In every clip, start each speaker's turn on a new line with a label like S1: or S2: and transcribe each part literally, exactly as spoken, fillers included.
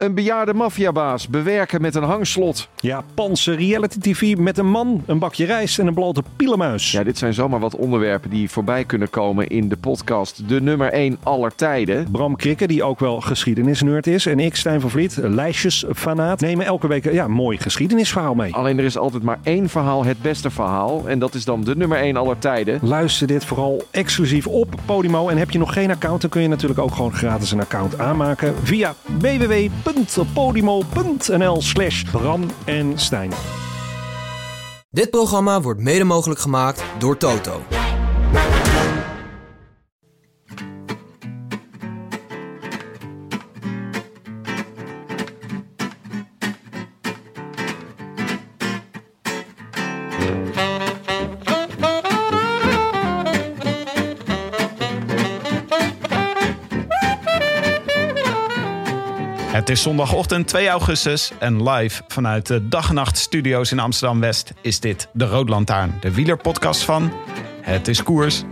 S1: Een bejaarde maffiabaas bewerken met een hangslot.
S2: Japanse reality T V met een man, een bakje rijst en een blote pielenmuis.
S1: Ja, dit zijn zomaar wat onderwerpen die voorbij kunnen komen in de podcast De Nummer één aller tijden.
S2: Bram Krikke, die ook wel geschiedenisnerd is. En ik, Stijn van Vliet, lijstjesfanaat, nemen elke week ja, een mooi geschiedenisverhaal mee.
S1: Alleen er is altijd maar één verhaal het beste verhaal. En dat is dan De Nummer één aller tijden.
S2: Luister dit vooral exclusief op Podimo. En heb je nog geen account, dan kun je natuurlijk ook gewoon gratis een account aanmaken via w w w punt podimo punt n l slash Bram en Stijn.
S3: Dit programma wordt mede mogelijk gemaakt door Toto.
S4: Het is zondagochtend twee augustus en live vanuit de Dag en Nacht Studio's in Amsterdam-West is dit de Rode Lantaarn, de wielerpodcast van Het is Koers.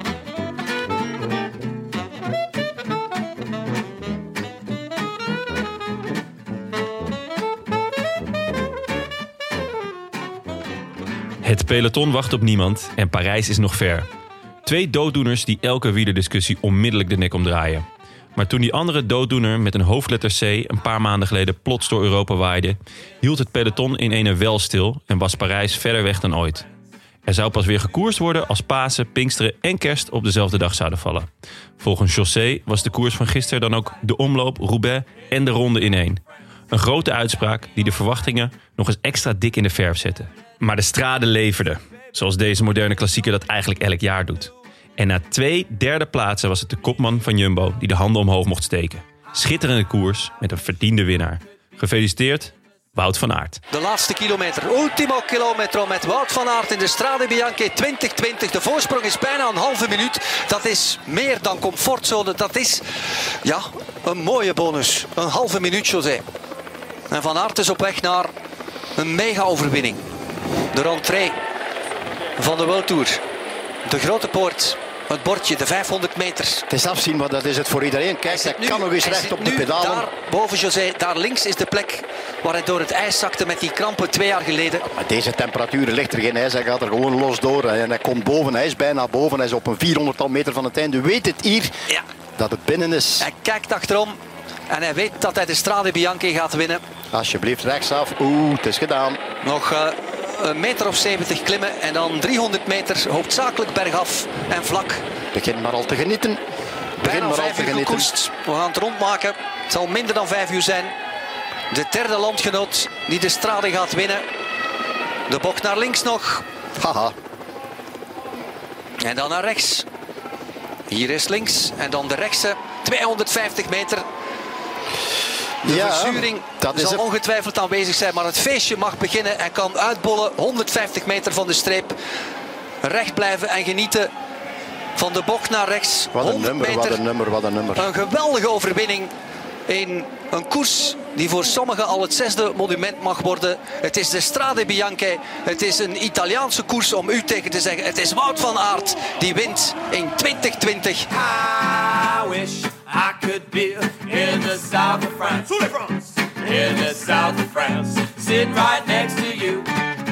S5: Het peloton wacht op niemand en Parijs is nog ver. Twee dooddoeners die elke wielerdiscussie onmiddellijk de nek omdraaien. Maar toen die andere dooddoener met een hoofdletter C een paar maanden geleden plots door Europa waaide, hield het peloton in ene wel stil en was Parijs verder weg dan ooit. Er zou pas weer gekoerst worden als Pasen, Pinksteren en Kerst op dezelfde dag zouden vallen. Volgens José was de koers van gisteren dan ook de omloop, Roubaix en de ronde in één. Een grote uitspraak die de verwachtingen nog eens extra dik in de verf zette. Maar de Strade leverde, zoals deze moderne klassieker dat eigenlijk elk jaar doet. En na twee derde plaatsen was het de kopman van Jumbo die de handen omhoog mocht steken. Schitterende koers met een verdiende winnaar. Gefeliciteerd, Wout van Aert.
S6: De laatste kilometer, ultimo kilometro met Wout van Aert in de Strade Bianche twintig twintig. De voorsprong is bijna een halve minuut. Dat is meer dan comfortzone. Dat is ja, een mooie bonus. Een halve minuut, José. En Van Aert is op weg naar een mega-overwinning. De rentrée van de World Tour. De grote poort. Het bordje, de vijfhonderd meter.
S7: Het is afzien, maar dat is het voor iedereen. Kijk, hij, hij kan nog eens recht op de pedalen.
S6: Daar boven José, daar links is de plek waar hij door het ijs zakte met die krampen twee jaar geleden.
S7: Maar deze temperaturen ligt er geen ijs, hij gaat er gewoon los door. En hij komt boven, hij is bijna boven. Hij is op een vierhonderdtal meter van het einde. Weet het hier
S6: ja.
S7: dat het binnen is.
S6: Hij kijkt achterom en hij weet dat hij de Strade Bianche gaat winnen.
S7: Alsjeblieft rechtsaf. Oeh, het is gedaan.
S6: Nog... Uh, Een meter of zeventig klimmen en dan driehonderd meter hoofdzakelijk bergaf en vlak.
S7: Begin maar al te genieten. Begin
S6: Bijna
S7: maar
S6: vijf
S7: al te
S6: uur
S7: genieten.
S6: gekoerst. We gaan het rondmaken. Het zal minder dan vijf uur zijn. De derde landgenoot die de Strade gaat winnen. De bocht naar links nog.
S7: Haha.
S6: En dan naar rechts. Hier is links en dan de rechtse. tweehonderdvijftig meter. De
S7: ja,
S6: verzuring
S7: dat is
S6: zal
S7: het.
S6: ongetwijfeld aanwezig zijn, maar het feestje mag beginnen. Hij kan uitbollen, honderdvijftig meter van de streep. Recht blijven en genieten van de bocht naar rechts.
S7: Wat een
S6: honderd
S7: nummer,
S6: meter.
S7: wat een nummer, wat een nummer.
S6: Een geweldige overwinning in een koers die voor sommigen al het zesde monument mag worden. Het is de Strade Bianche. Het is een Italiaanse koers om u tegen te zeggen. Het is Wout van Aert die wint in twintig twintig.
S8: I wish I could be in the south of France. In the south of France. Sitting right next to you.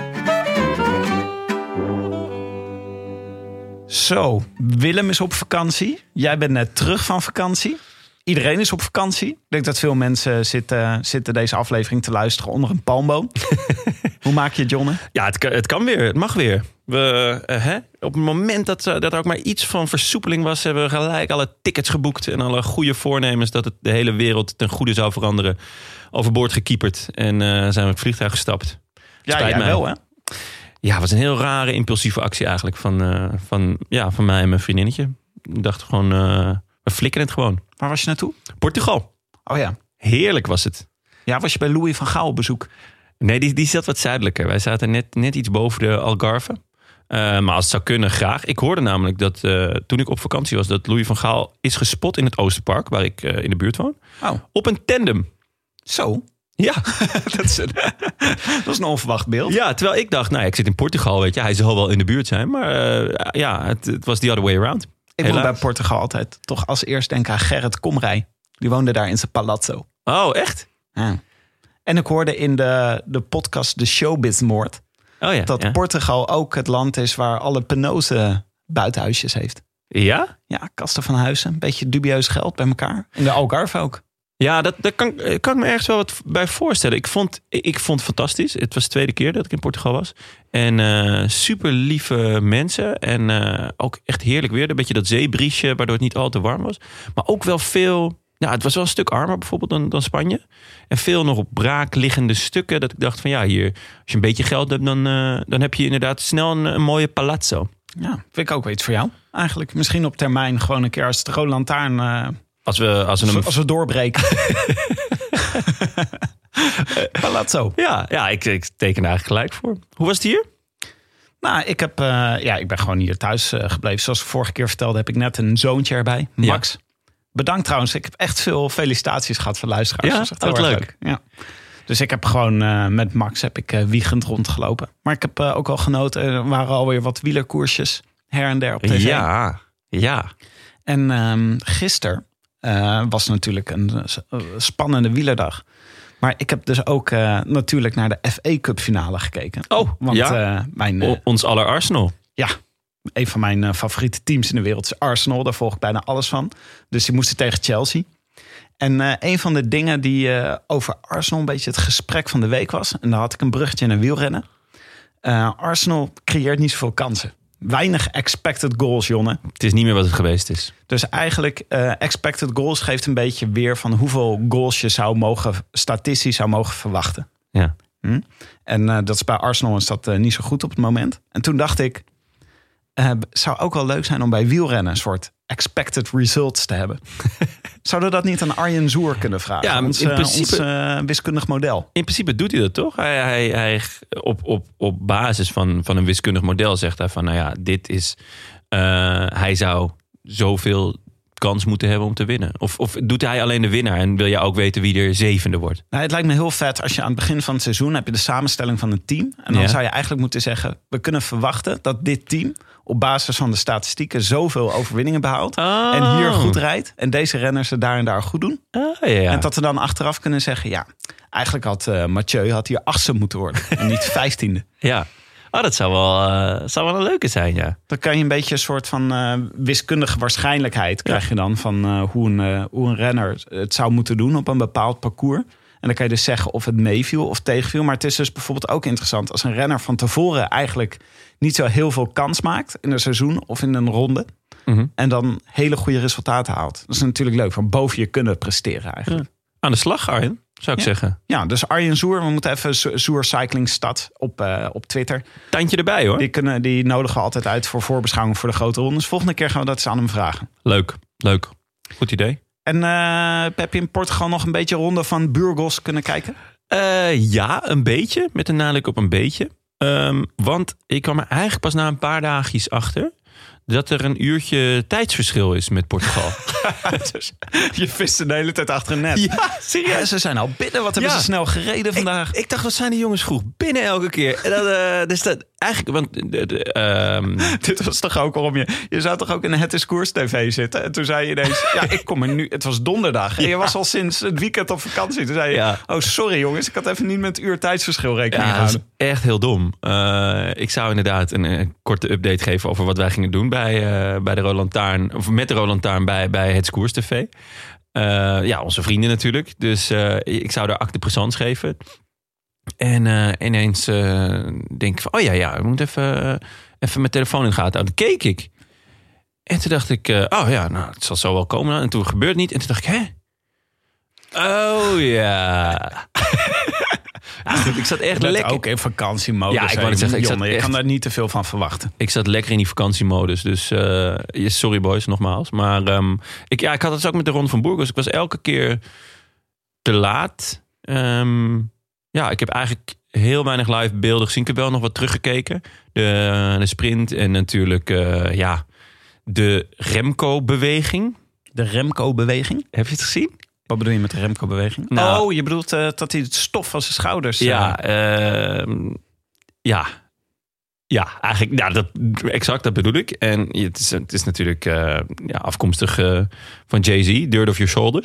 S4: Zo, Willem is op vakantie. Jij bent net terug van vakantie. Iedereen is op vakantie. Ik denk dat veel mensen zitten, zitten deze aflevering te luisteren onder een palmboom. Hoe maak je het, Jonne?
S5: Ja, het kan, het kan weer. Het mag weer. We, uh, hè? Op het moment dat, uh, dat er ook maar iets van versoepeling was, hebben we gelijk alle tickets geboekt en alle goede voornemens dat het de hele wereld ten goede zou veranderen overboord gekieperd. En uh, zijn we het vliegtuig gestapt.
S4: Ja,
S5: Spijt
S4: jij
S5: mij.
S4: wel, hè?
S5: Ja, het was een heel rare impulsieve actie eigenlijk van, uh, van, ja, van mij en mijn vriendinnetje. Ik dacht gewoon, uh, we flikken het gewoon.
S4: Waar was je naartoe?
S5: Portugal.
S4: Oh ja.
S5: Heerlijk was het.
S4: Ja, was je bij Louis van Gaal op bezoek?
S5: Nee, die, die zat wat zuidelijker. Wij zaten net, net iets boven de Algarve. Uh, maar als het zou kunnen, graag. Ik hoorde namelijk dat uh, toen ik op vakantie was, dat Louis van Gaal is gespot in het Oosterpark, waar ik uh, in de buurt woon.
S4: Oh.
S5: Op een tandem.
S4: Zo?
S5: Ja.
S4: dat, is een, dat is een onverwacht beeld.
S5: Ja, terwijl ik dacht, nou, ik zit in Portugal, weet je. Hij zal wel in de buurt zijn. Maar uh, ja, het, het was the other way around.
S4: Ik moet bij Portugal altijd toch als eerst denken aan Gerrit Komrij. Die woonde daar in zijn palazzo.
S5: Oh, echt?
S4: Ja. En ik hoorde in de, de podcast De Showbiz-moord...
S5: Oh ja,
S4: dat
S5: ja.
S4: Portugal ook het land is waar alle penose buitenhuisjes heeft.
S5: Ja?
S4: Ja, kasten van huizen. Een beetje dubieus geld bij elkaar. In de Algarve ook.
S5: Ja, dat, dat kan, kan ik me ergens wel wat bij voorstellen. Ik vond, ik vond het fantastisch. Het was de tweede keer dat ik in Portugal was. En uh, super lieve mensen. En uh, ook echt heerlijk weer. Een beetje dat zeebriesje, waardoor het niet al te warm was. Maar ook wel veel... Ja, het was wel een stuk armer bijvoorbeeld dan, dan Spanje. En veel nog op braak liggende stukken. Dat ik dacht van ja, hier, als je een beetje geld hebt... dan, uh, dan heb je inderdaad snel een, een mooie palazzo.
S4: Ja, vind ik ook wel iets voor jou. Eigenlijk misschien op termijn gewoon een keer als de Rode Lantaarn... Uh,
S5: als, we, als, we hem...
S4: als we doorbreken. Palazzo.
S5: Ja, ja ik, ik teken er eigenlijk gelijk voor. Hoe was het hier?
S4: Nou, ik, heb, uh, ja, ik ben gewoon hier thuis uh, gebleven. Zoals ik vorige keer vertelde, heb ik net een zoontje erbij. Max. Ja. Bedankt trouwens. Ik heb echt veel felicitaties gehad van luisteraars.
S5: Ja,
S4: dat is echt
S5: heel
S4: heel
S5: leuk.
S4: leuk. Ja. Dus ik heb gewoon uh, met Max heb ik uh, wiegend rondgelopen. Maar ik heb uh, ook al genoten. Er waren alweer wat wielerkoersjes her en der op tv.
S5: Ja, ja.
S4: En um, gisteren uh, was natuurlijk een uh, spannende wielerdag. Maar ik heb dus ook uh, natuurlijk naar de F A Cup finale gekeken.
S5: Oh,
S4: Want
S5: ja.
S4: uh, mijn, uh,
S5: o, ons aller Arsenal.
S4: Ja, een van mijn uh, favoriete teams in de wereld is Arsenal. Daar volg ik bijna alles van. Dus die moesten tegen Chelsea. En uh, een van de dingen die uh, over Arsenal een beetje het gesprek van de week was... en daar had ik een bruggetje naar wielrennen. Uh, Arsenal creëert niet zoveel kansen. Weinig expected goals, Jonne.
S5: Het is niet meer wat het geweest is.
S4: Dus eigenlijk uh, expected goals geeft een beetje weer van hoeveel goals je zou mogen, statistisch zou mogen verwachten.
S5: Ja.
S4: Hm? En uh, dat is bij Arsenal is dat uh, niet zo goed op het moment. En toen dacht ik, uh, zou ook wel leuk zijn om bij wielrennen een soort expected results te hebben. Zouden we dat niet aan Arjen Zoer kunnen vragen?
S5: Ja,
S4: ons,
S5: in
S4: uh,
S5: principe,
S4: ons uh, wiskundig model.
S5: In principe doet hij dat toch? Hij, hij, hij, op, op, op basis van, van een wiskundig model zegt hij van... nou ja, dit is... Uh, hij zou zoveel kans moeten hebben om te winnen. Of, of doet hij alleen de winnaar en wil je ook weten wie er zevende wordt?
S4: Nou, het lijkt me heel vet als je aan het begin van het seizoen... heb je de samenstelling van het team. En dan
S5: ja.
S4: zou je eigenlijk moeten zeggen... we kunnen verwachten dat dit team... op basis van de statistieken zoveel overwinningen behaalt.
S5: Oh.
S4: En hier goed rijdt. En deze renners het daar en daar goed doen.
S5: Oh, ja, ja.
S4: En dat we dan achteraf kunnen zeggen... ja, eigenlijk had uh, Mathieu had hier achtste moeten worden. En niet vijftiende.
S5: Ja, oh, dat zou wel, uh, zou wel een leuke zijn, ja.
S4: Dan kan je een beetje een soort van uh, wiskundige waarschijnlijkheid... krijg je
S5: ja.
S4: dan van uh, hoe, een, uh, hoe een renner het zou moeten doen... op een bepaald parcours. En dan kan je dus zeggen of het meeviel of tegenviel. Maar het is dus bijvoorbeeld ook interessant... als een renner van tevoren eigenlijk niet zo heel veel kans maakt... in een seizoen of in een ronde...
S5: Mm-hmm.
S4: en dan hele goede resultaten haalt. Dat is natuurlijk leuk, van boven je kunnen presteren eigenlijk.
S5: Ja. Aan de slag, Arjen, zou ik
S4: ja.
S5: zeggen.
S4: Ja, dus Arjen Zoer, we moeten even Zoer Cycling Stad op, uh, op Twitter.
S5: Tandje erbij, hoor.
S4: Die, kunnen, die nodigen we altijd uit voor voorbeschouwing voor de grote rondes. Volgende keer gaan we dat eens aan hem vragen.
S5: Leuk, leuk. Goed idee.
S4: En uh, heb je in Portugal nog een beetje ronde van Burgos kunnen kijken?
S5: Uh, ja, een beetje. Met een nadruk op een beetje. Um, want ik kwam er eigenlijk pas na een paar dagjes achter... dat er een uurtje tijdsverschil is met Portugal.
S4: Dus je viste de hele tijd achter een net.
S5: Ja, serieus.
S4: Ja, ze zijn al binnen. Wat hebben
S5: Ja.
S4: ze snel gereden vandaag?
S5: Ik, ik dacht, wat zijn die jongens vroeg binnen elke keer. En dat, uh, dus dat eigenlijk, want... De, de, um...
S4: Dit was toch ook waarom je... Je zou toch ook in Het is Koers T V zitten? En toen zei je ineens... Ja, ik kom er nu... Het was donderdag. En je
S5: Ja.
S4: was al sinds het weekend op vakantie. Toen zei je...
S5: Ja.
S4: Oh, sorry jongens. Ik had even niet met het uur tijdsverschil rekening
S5: Ja, dat is
S4: gehouden.
S5: echt heel dom. Uh, ik zou inderdaad een, een korte update geven over wat wij gingen doen bij, uh, bij de Rode Lantaarn, of met de Rode Lantaarn bij, bij Het Koers T V. Uh, ja, onze vrienden natuurlijk. Dus uh, ik zou daar acte présence geven. En uh, ineens uh, denk ik van, oh ja, ja, ik moet even, uh, even mijn telefoon in de gaten houden. Keek ik. En toen dacht ik, uh, oh ja, nou, het zal zo wel komen. En toen gebeurde het niet. En toen dacht ik, hè? Oh ja. Ja, ik zat echt
S4: Je bent
S5: lekker.
S4: ook in vakantiemodus.
S5: Ja, ik wou
S4: hè,
S5: net zeggen, ik
S4: Jonne.
S5: zat
S4: Je
S5: echt-
S4: kan daar niet te veel van verwachten.
S5: Ik zat lekker in die vakantiemodus. Dus uh, sorry boys, nogmaals. Maar um, ik, ja, ik had het ook met de Ronde van Burgos. Ik was elke keer te laat. Um, ja, ik heb eigenlijk heel weinig live beelden gezien. Ik heb wel nog wat teruggekeken. De, de sprint en natuurlijk uh, ja, de Remco-beweging.
S4: De Remco-beweging?
S5: Heb je het gezien?
S4: Wat bedoel je met de Remco-beweging?
S5: Nou,
S4: oh, je bedoelt uh, dat hij het stof van zijn schouders...
S5: Ja, uh, ja. Ja, eigenlijk, ja, dat, exact dat bedoel ik. En het is, het is natuurlijk uh, ja, afkomstig uh, van Jay-Z, Dirt Off Your Shoulders.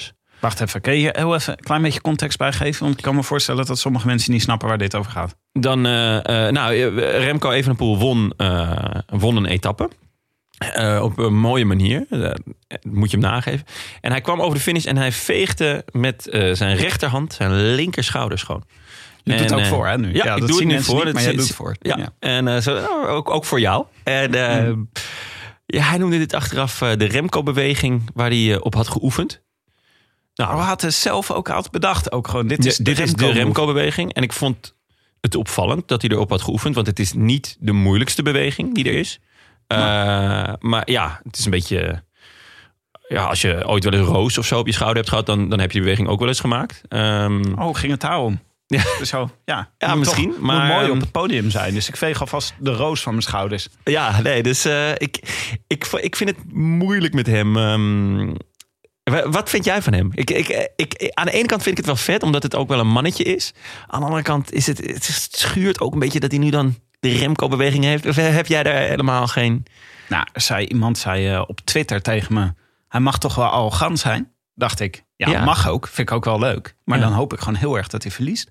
S4: Wacht even, kun je heel even een klein beetje context bijgeven? Want ik kan me voorstellen dat sommige mensen niet snappen waar dit over gaat.
S5: Dan, uh, uh, nou, Remco Evenepoel won, uh, won een etappe. Uh, op een mooie manier. Uh, moet je hem nageven. En hij kwam over de finish en hij veegde met uh, zijn rechterhand zijn linkerschouder schoon.
S4: Je doet
S5: en,
S4: het ook
S5: uh,
S4: voor, hè, nu?
S5: Ja,
S4: ja
S5: ik
S4: dat
S5: doe het nu
S4: voor.
S5: voor.
S4: Niet, maar jij doet het voor.
S5: Ja,
S4: ja.
S5: en uh, zo, nou, ook, ook voor jou. En uh, mm. ja, hij noemde dit achteraf uh, de Remco-beweging waar hij uh, op had geoefend.
S4: Nou, hij had het zelf ook had bedacht. Ook gewoon, dit is,
S5: ja,
S4: de,
S5: dit
S4: Remco
S5: is de Remco-beweging. En ik vond het opvallend dat hij erop had geoefend. Want het is niet de moeilijkste beweging die er is. Uh, maar. maar ja, het is een beetje... Ja, als je ooit wel eens roos of zo op je schouder hebt gehad... dan, dan heb je die beweging ook wel eens gemaakt. Um,
S4: oh, ging het daarom?
S5: Ja,
S4: zo, ja.
S5: ja misschien.
S4: Toch,
S5: maar
S4: moet mooi op het podium zijn. Dus ik veeg alvast de roos van mijn schouders.
S5: Ja, nee, dus uh, ik, ik, ik vind het moeilijk met hem. Um, wat vind jij van hem? Ik, ik, ik, aan de ene kant vind ik het wel vet, omdat het ook wel een mannetje is. Aan de andere kant is het, het schuurt ook een beetje dat hij nu dan de Remco-beweging heeft. Of heb jij daar helemaal geen...
S4: Nou, zei, iemand zei uh, op Twitter tegen me... hij mag toch wel arrogant zijn? Dacht ik. Ja, ja. Mag ook. Vind ik ook wel leuk. Maar ja. dan hoop ik gewoon heel erg dat hij verliest.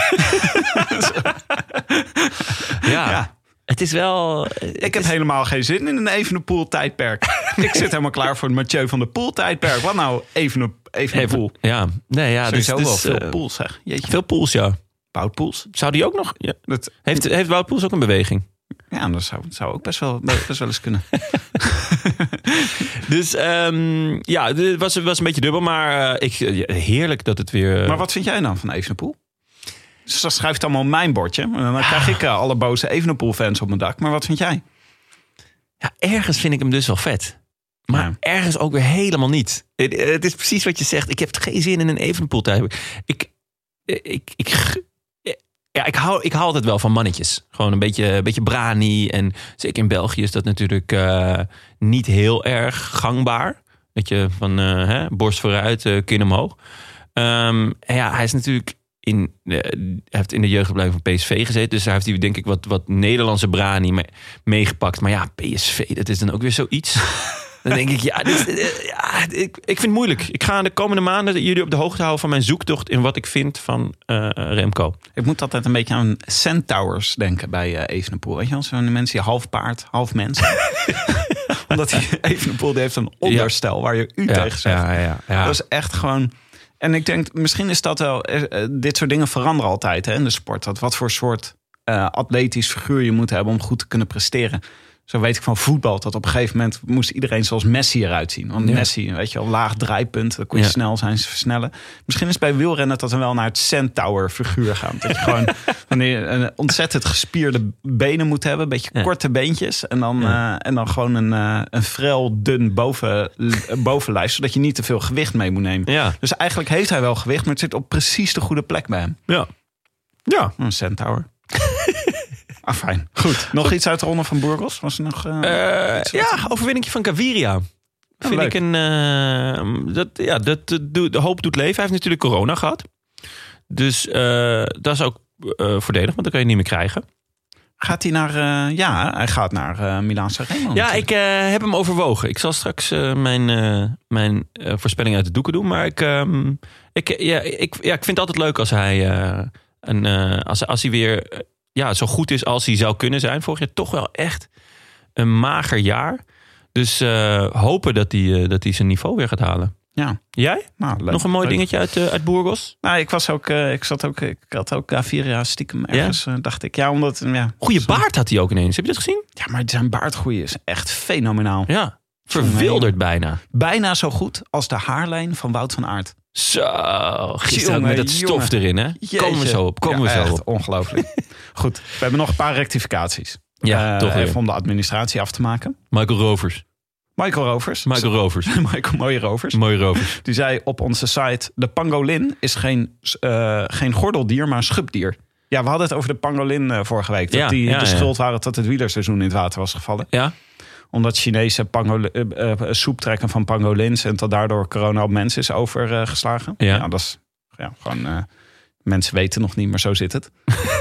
S5: ja. ja. Het is wel...
S4: Ik heb is... helemaal geen zin in een Evenepoel tijdperk. Ik zit helemaal klaar voor het Mathieu van der Poel tijdperk. Wat nou Evene, Evenepoel?
S5: Ja, nee, ja.
S4: Sowieso
S5: dus,
S4: wel
S5: dus,
S4: veel
S5: uh,
S4: Poels, zeg.
S5: Jeetje. Veel Poels, ja.
S4: Wout Poels.
S5: Zou die ook nog... Ja. Dat... Heeft, heeft Wout Poels ook een beweging?
S4: Ja, dat zou, zou ook best wel, best wel eens kunnen.
S5: Dus um, ja, het was, was een beetje dubbel, maar uh, ik, heerlijk dat het weer... Uh...
S4: Maar wat vind jij dan van Evenepoel? Dus dan schrijft het allemaal op mijn bordje. En dan krijg ik uh, alle boze Evenepoel-fans op mijn dak. Maar wat vind jij?
S5: Ja, ergens vind ik hem dus wel vet. Maar ja. ergens ook weer helemaal niet. Het, het is precies wat je zegt. Ik heb geen zin in een Evenepoel-type. Ik... ik, ik, ik Ja, ik hou, ik hou altijd wel van mannetjes. Gewoon een beetje, een beetje brani. En zeker in België is dat natuurlijk uh, niet heel erg gangbaar. Dat je van uh, hè, borst vooruit, uh, kin omhoog. Um, en ja, hij is natuurlijk in, uh, hij heeft in de jeugdopleiding van P S V gezeten. Dus daar heeft hij denk ik wat, wat Nederlandse brani mee, meegepakt. Maar ja, P S V, dat is dan ook weer zoiets. Dan denk ik, ja, dit, ja ik, ik vind het moeilijk. Ik ga de komende maanden jullie op de hoogte houden van mijn zoektocht in wat ik vind van uh, Remco.
S4: Ik moet altijd een beetje aan Centaurs denken bij uh, Evenepoel. Weet je wel, zo'n mensen die half paard, half mens. Omdat die Evenepoel die heeft een onderstel ja. waar je u
S5: ja,
S4: tegen zegt.
S5: Ja, ja, ja.
S4: Dat is echt gewoon... En ik denk, misschien is dat wel... Uh, dit soort dingen veranderen altijd hè, in de sport. Dat wat voor soort uh, atletisch figuur je moet hebben om goed te kunnen presteren. Zo weet ik van voetbal dat op een gegeven moment moest iedereen zoals Messi eruit zien. Want ja. Messi, weet je wel, laag draaipunt, dan kon je ja. snel zijn, versnellen. Misschien is bij wielrennen dat we wel naar het Centaur figuur gaan. Dat je gewoon wanneer een ontzettend gespierde benen moet hebben, een beetje ja. korte beentjes en dan, ja. uh, en dan gewoon een, uh, een vrel dun boven, bovenlijf, zodat je niet te veel gewicht mee moet nemen.
S5: Ja.
S4: Dus eigenlijk heeft hij wel gewicht, maar het zit op precies de goede plek bij hem.
S5: Ja, ja,
S4: een Centaur. Ah, fijn. Goed. Nog iets uit de ronde van Burgos? Was er nog? Uh,
S5: uh, ja, overwinningje van Gaviria.
S4: Oh,
S5: vind
S4: leuk.
S5: ik een. Uh, dat, ja, dat de, de hoop doet leven. Hij heeft natuurlijk corona gehad. Dus uh, dat is ook uh, voordelig, want dan kan je niet meer krijgen.
S4: Gaat hij naar. Uh, ja, hij gaat naar uh, Milaan-San Remo.
S5: Ja, ik uh, heb hem overwogen. Ik zal straks uh, mijn, uh, mijn uh, voorspelling uit de doeken doen. Maar ik, um, ik, ja, ik, ja, ik vind het altijd leuk als hij. Uh, een, uh, als, als hij weer. Uh, Ja, zo goed is als hij zou kunnen zijn. Vorig jaar toch wel echt een mager jaar. Dus uh, hopen dat hij, uh, dat hij zijn niveau weer gaat halen.
S4: Ja.
S5: Jij?
S4: Nou, leuk,
S5: Nog een mooi
S4: leuk.
S5: dingetje uit, uh, uit Burgos?
S4: Nou, ik was ook, uh, ik zat ook, ik had ook Gaviria stiekem ergens, ja? uh, dacht ik. Ja, omdat, ja.
S5: Goeie baard had hij ook ineens. Heb je dat gezien?
S4: Ja, maar zijn baardgroei is echt fenomenaal.
S5: Ja, verwilderd
S4: nee.
S5: bijna.
S4: Bijna zo goed als de haarlijn van Wout van Aert.
S5: Zo, gisteren jongen, met dat stof jongen. erin, hè? Jeetje. Komen we zo op, komen
S4: ja,
S5: we zo
S4: echt
S5: op.
S4: Ongelooflijk. Goed, we hebben nog een paar rectificaties.
S5: Ja, uh, toch weer.
S4: Even om de administratie af te maken.
S5: Michael Rovers.
S4: Michael Rovers.
S5: Michael Rovers.
S4: Michael Mooie Rovers.
S5: Mooie Rovers.
S4: Die zei op onze site, de pangolin is geen, uh, geen gordeldier, maar een schubdier. Ja, we hadden het over de pangolin uh, vorige week. Dat
S5: ja,
S4: die
S5: ja,
S4: de
S5: ja.
S4: schuld waren dat het wielerseizoen in het water was gevallen.
S5: Ja.
S4: Omdat Chinese pangol- uh, uh, soep trekken van pangolins en dat daardoor corona op mensen is overgeslagen. Uh,
S5: ja.
S4: ja, dat is ja, gewoon uh, Mensen weten nog niet, maar zo zit het.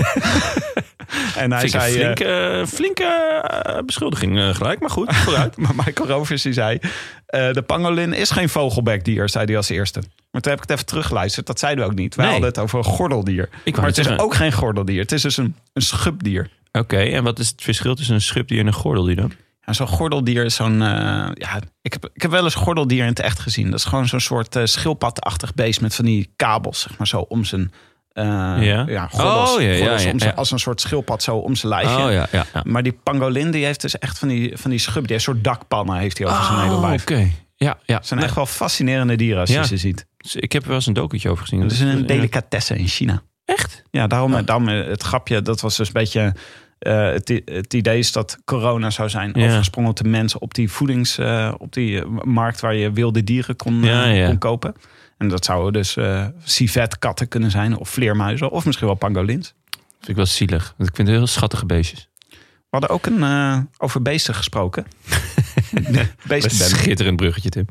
S4: En hij
S5: Vind ik
S4: zei...
S5: een flinke, uh, flinke uh, beschuldiging uh, gelijk, maar goed, vooruit.
S4: Maar Michael Rovers die zei... Uh, de pangolin is geen vogelbekdier, zei hij als eerste. Maar toen heb ik het even teruggeluisterd. Dat zeiden we ook niet. Wij
S5: nee.
S4: hadden het over een gordeldier.
S5: Ik
S4: maar het
S5: zeggen.
S4: is ook geen gordeldier. Het is dus een, een schubdier.
S5: Oké, okay, en wat is het verschil tussen een schubdier en een gordeldier dan?
S4: Ja, zo'n gordeldier is zo'n... Uh, ja, ik, heb, ik heb wel eens gordeldier in het echt gezien. Dat is gewoon zo'n soort uh, schildpadachtig beest met van die kabels, zeg maar zo, om zijn... Uh,
S5: ja.
S4: ja, gordels,
S5: oh, ja, ja,
S4: gordels
S5: ja,
S4: om zijn,
S5: ja.
S4: als een soort schildpad zo om zijn lijfje.
S5: Oh, ja, ja, ja.
S4: Maar die pangolin die heeft dus echt van die, van die schub, die een soort dakpannen heeft hij over oh, zijn hele lijf.
S5: Oké, okay. ja, ja.
S4: Het zijn echt wel fascinerende dieren als
S5: ja.
S4: je ze ziet.
S5: Ik heb er wel eens een documentje over gezien.
S4: Het is een delicatesse in China.
S5: Echt?
S4: Ja, daarom, oh. daarom het grapje, dat was dus een beetje... Uh, het, het idee is dat corona zou zijn ja. overgesprongen op de mensen op die voedings, uh, op die markt waar je wilde dieren kon, uh, ja, ja. kon kopen. En dat zouden dus uh, civetkatten kunnen zijn, of vleermuizen, of misschien wel pangolins.
S5: Dat vind ik wel zielig. Want ik vind het heel schattige beestjes.
S4: We hadden ook een uh, over beesten gesproken.
S5: Beestenbende. Schitterend bruggetje, Tim.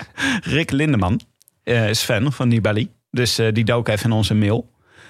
S4: Rick Lindeman uh, is fan van Nibali. Dus uh, die dook even in onze mail.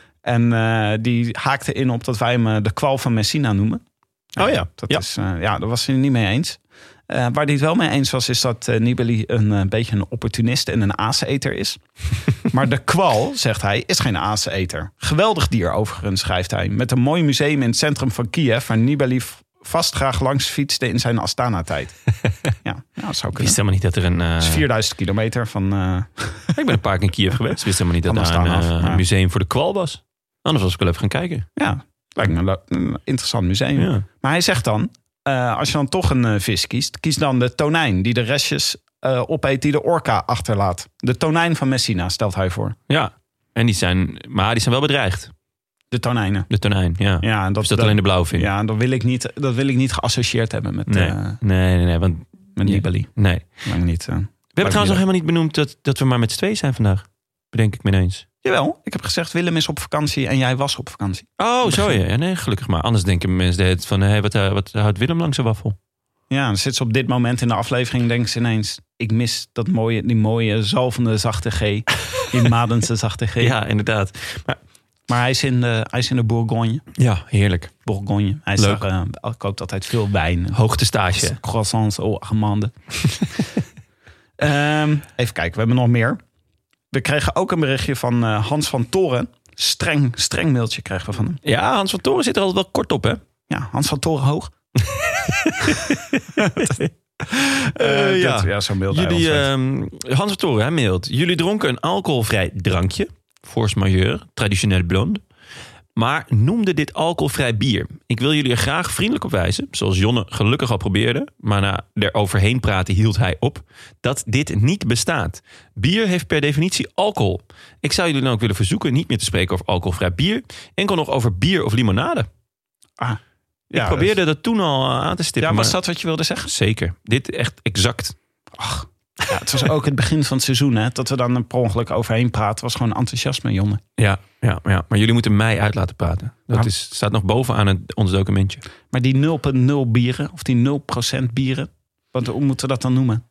S4: En uh, die haakte in op dat wij hem uh, de kwal van Messina noemen.
S5: Oh ja.
S4: Dat
S5: ja.
S4: Is, uh, ja, daar was hij niet mee eens. Uh, waar hij het wel mee eens was, is dat uh, Nibali een uh, beetje een opportunist en een aaseter is. Maar de kwal, zegt hij, is geen aaseter. Geweldig dier overigens, schrijft hij. Met een mooi museum in het centrum van Kiev, waar Nibali vast graag langs fietste in zijn Astana-tijd. Ja, ja, dat zou kunnen.
S5: Ik wist helemaal niet dat er een... Uh...
S4: Dat is vierduizend kilometer van... Uh...
S5: Ik ben een paar keer in Kiev geweest. Ik wist helemaal niet dat er een, uh, een museum voor de kwal was. Anders was ik wel even gaan kijken.
S4: Ja, lijkt me een, een interessant museum. Ja. Maar hij zegt dan, uh, als je dan toch een uh, vis kiest, kies dan de tonijn die de restjes uh, opeet die de orka achterlaat. De tonijn van Messina, stelt hij voor.
S5: Ja, en die zijn, maar die zijn wel bedreigd.
S4: De tonijnen.
S5: De tonijn, ja.
S4: ja en dat,
S5: is dat,
S4: dat
S5: alleen de blauwvin?
S4: Ja, dat wil ik niet, dat wil ik niet geassocieerd hebben met
S5: nee.
S4: Uh,
S5: nee, nee, nee, want
S4: met Nibali.
S5: Nee.
S4: Lang niet. Uh,
S5: we hebben trouwens nog helemaal niet benoemd dat, dat we maar met z'n tweeën zijn vandaag. Bedenk ik me ineens.
S4: Jawel, ik heb gezegd Willem is op vakantie en jij was op vakantie.
S5: Oh, zo ja. ja nee, gelukkig maar. Anders denken mensen de hele tijd van, hey, wat, wat houdt Willem langs zijn waffel?
S4: Ja, dan zit ze op dit moment in de aflevering, denken ze ineens, ik mis dat mooie, die mooie zalvende zachte G. Die madense zachte G.
S5: Ja, inderdaad. Maar,
S4: maar hij, is in de, hij is in de Bourgogne.
S5: Ja, heerlijk.
S4: Bourgogne. Hij is daar, uh, koopt altijd veel wijn.
S5: Hoogtestage.
S4: Croissants au amande. um, even kijken, we hebben nog meer. We kregen ook een berichtje van uh, Hans van Toren. Streng, streng mailtje kregen we van hem.
S5: Ja, Hans van Toren zit er altijd wel kort op, hè?
S4: Ja, Hans van Toren hoog.
S5: uh, uh, ja,
S4: ja zo'n mail.
S5: Jullie, uh, Hans van Toren, hij mailt. Jullie dronken een alcoholvrij drankje. Force majeure, traditioneel blond. Maar noemde dit alcoholvrij bier. Ik wil jullie er graag vriendelijk op wijzen, zoals Jonne gelukkig al probeerde, maar na er overheen praten hield hij op, dat dit niet bestaat. Bier heeft per definitie alcohol. Ik zou jullie dan ook willen verzoeken niet meer te spreken over alcoholvrij bier, enkel nog over bier of limonade.
S4: Ah,
S5: ik ja, probeerde dus... dat toen al aan te stippen.
S4: Ja, was
S5: maar...
S4: dat wat je wilde zeggen?
S5: Zeker. Dit echt exact.
S4: Ach. Ja, het was ook het begin van het seizoen, hè? Dat we dan per ongeluk overheen praten. Was gewoon enthousiasme, jongen.
S5: Ja, ja, ja, maar jullie moeten mij uit laten praten. Dat ja. is, staat nog bovenaan het, ons documentje.
S4: Maar die nul komma nul bieren, of die nul procent bieren, wat, hoe moeten we dat dan noemen?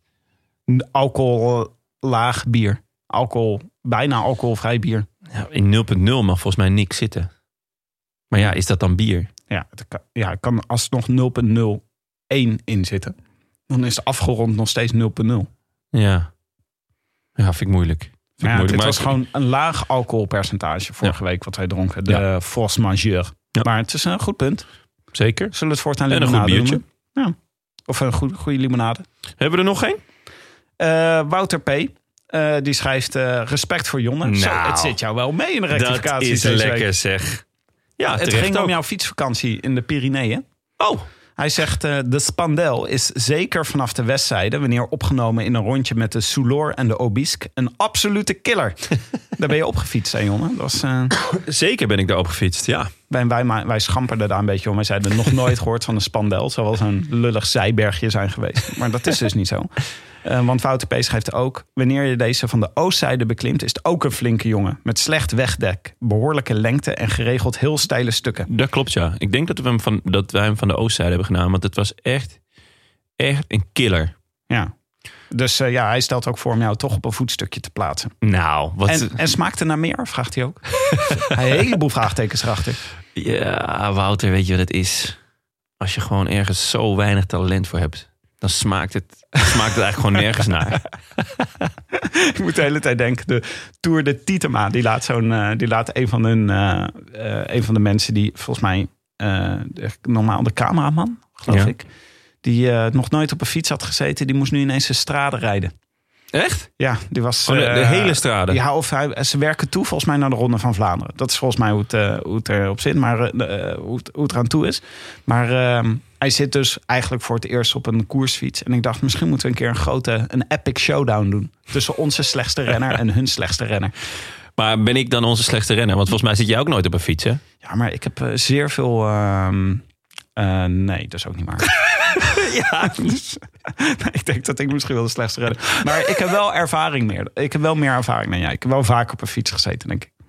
S4: Alcohol laag bier. Alcohol, bijna alcoholvrij bier.
S5: Ja, in nul komma nul mag volgens mij niks zitten. Maar ja, is dat dan bier?
S4: Ja, het kan, ja, het kan alsnog nul komma nul één in zitten. Dan is het afgerond nog steeds nul komma nul.
S5: Ja. Ja, vind ik moeilijk. Vind
S4: ja,
S5: ik moeilijk.
S4: Het
S5: maar
S4: was
S5: ik...
S4: gewoon een laag alcoholpercentage vorige ja. week wat wij dronken. De ja. force majeure. Ja. Maar het is een goed punt.
S5: Zeker.
S4: Zullen we het voortaan
S5: en een goed biertje.
S4: Ja. Of een goede, goede limonade.
S5: Hebben we er nog geen?
S4: Uh, Wouter P. Uh, die schrijft uh, respect voor Jonne.
S5: Nou,
S4: Zo, het zit jou wel mee in de rectificatie.
S5: Dat is
S4: deze
S5: lekker
S4: week.
S5: zeg.
S4: Ja, het ging ook om jouw fietsvakantie in de Pyreneeën.
S5: Oh.
S4: Hij zegt, uh, de Spandel is zeker vanaf de westzijde, wanneer opgenomen in een rondje met de Soulor en de Obisque, een absolute killer. Daar ben je opgefietst, hè, jongen? Dat was, uh...
S5: Zeker ben ik daar opgefietst, ja.
S4: Wij, wij, wij schamperden daar een beetje om. Wij zeiden nog nooit gehoord van de Spandel. Het zou wel zo'n lullig zijbergje zijn geweest. Maar dat is dus niet zo. Uh, want Wouter P. schrijft ook, wanneer je deze van de oostzijde beklimt, is het ook een flinke jongen. Met slecht wegdek, behoorlijke lengte en geregeld heel steile stukken.
S5: Dat klopt, ja. Ik denk dat we hem van, dat wij hem van de oostzijde hebben gedaan. Want het was echt, echt een killer.
S4: Ja. Dus uh, ja, hij stelt ook voor om jou toch op een voetstukje te plaatsen.
S5: Nou, wat...
S4: En, en smaakt er naar meer? Vraagt hij ook. Een heleboel vraagtekens erachter.
S5: Ja, Wouter, weet je wat het is? Als je gewoon ergens zo weinig talent voor hebt, dan smaakt het, smaakt het eigenlijk gewoon nergens naar.
S4: Ik moet de hele tijd denken, de Tour de Tietema, die laat zo'n, uh, die laat een van hun, uh, uh, een van de mensen die volgens mij uh, de, normaal de cameraman, geloof
S5: ja.
S4: ik, die uh, nog nooit op een fiets had gezeten, die moest nu ineens een strade rijden.
S5: Echt?
S4: Ja, die was...
S5: Oh, de, de
S4: uh,
S5: hele strade?
S4: Ja, of hij, ze werken toe volgens mij naar de Ronde van Vlaanderen. Dat is volgens mij hoe het, uh, hoe het erop zit, maar uh, hoe, het, hoe het eraan toe is. Maar uh, hij zit dus eigenlijk voor het eerst op een koersfiets. En ik dacht, misschien moeten we een keer een grote, een epic showdown doen. Tussen onze slechtste renner en hun slechtste renner.
S5: Maar ben ik dan onze slechtste renner? Want volgens mij zit jij ook nooit op een fiets, hè?
S4: Ja, maar ik heb uh, zeer veel... Uh, uh, nee, dat is ook niet waar. Ja, dus, ik denk dat ik misschien wel de slechtste redder. Maar ik heb wel ervaring meer. Ik heb wel meer ervaring dan jij. Ik heb wel vaak op een fiets gezeten, denk ik.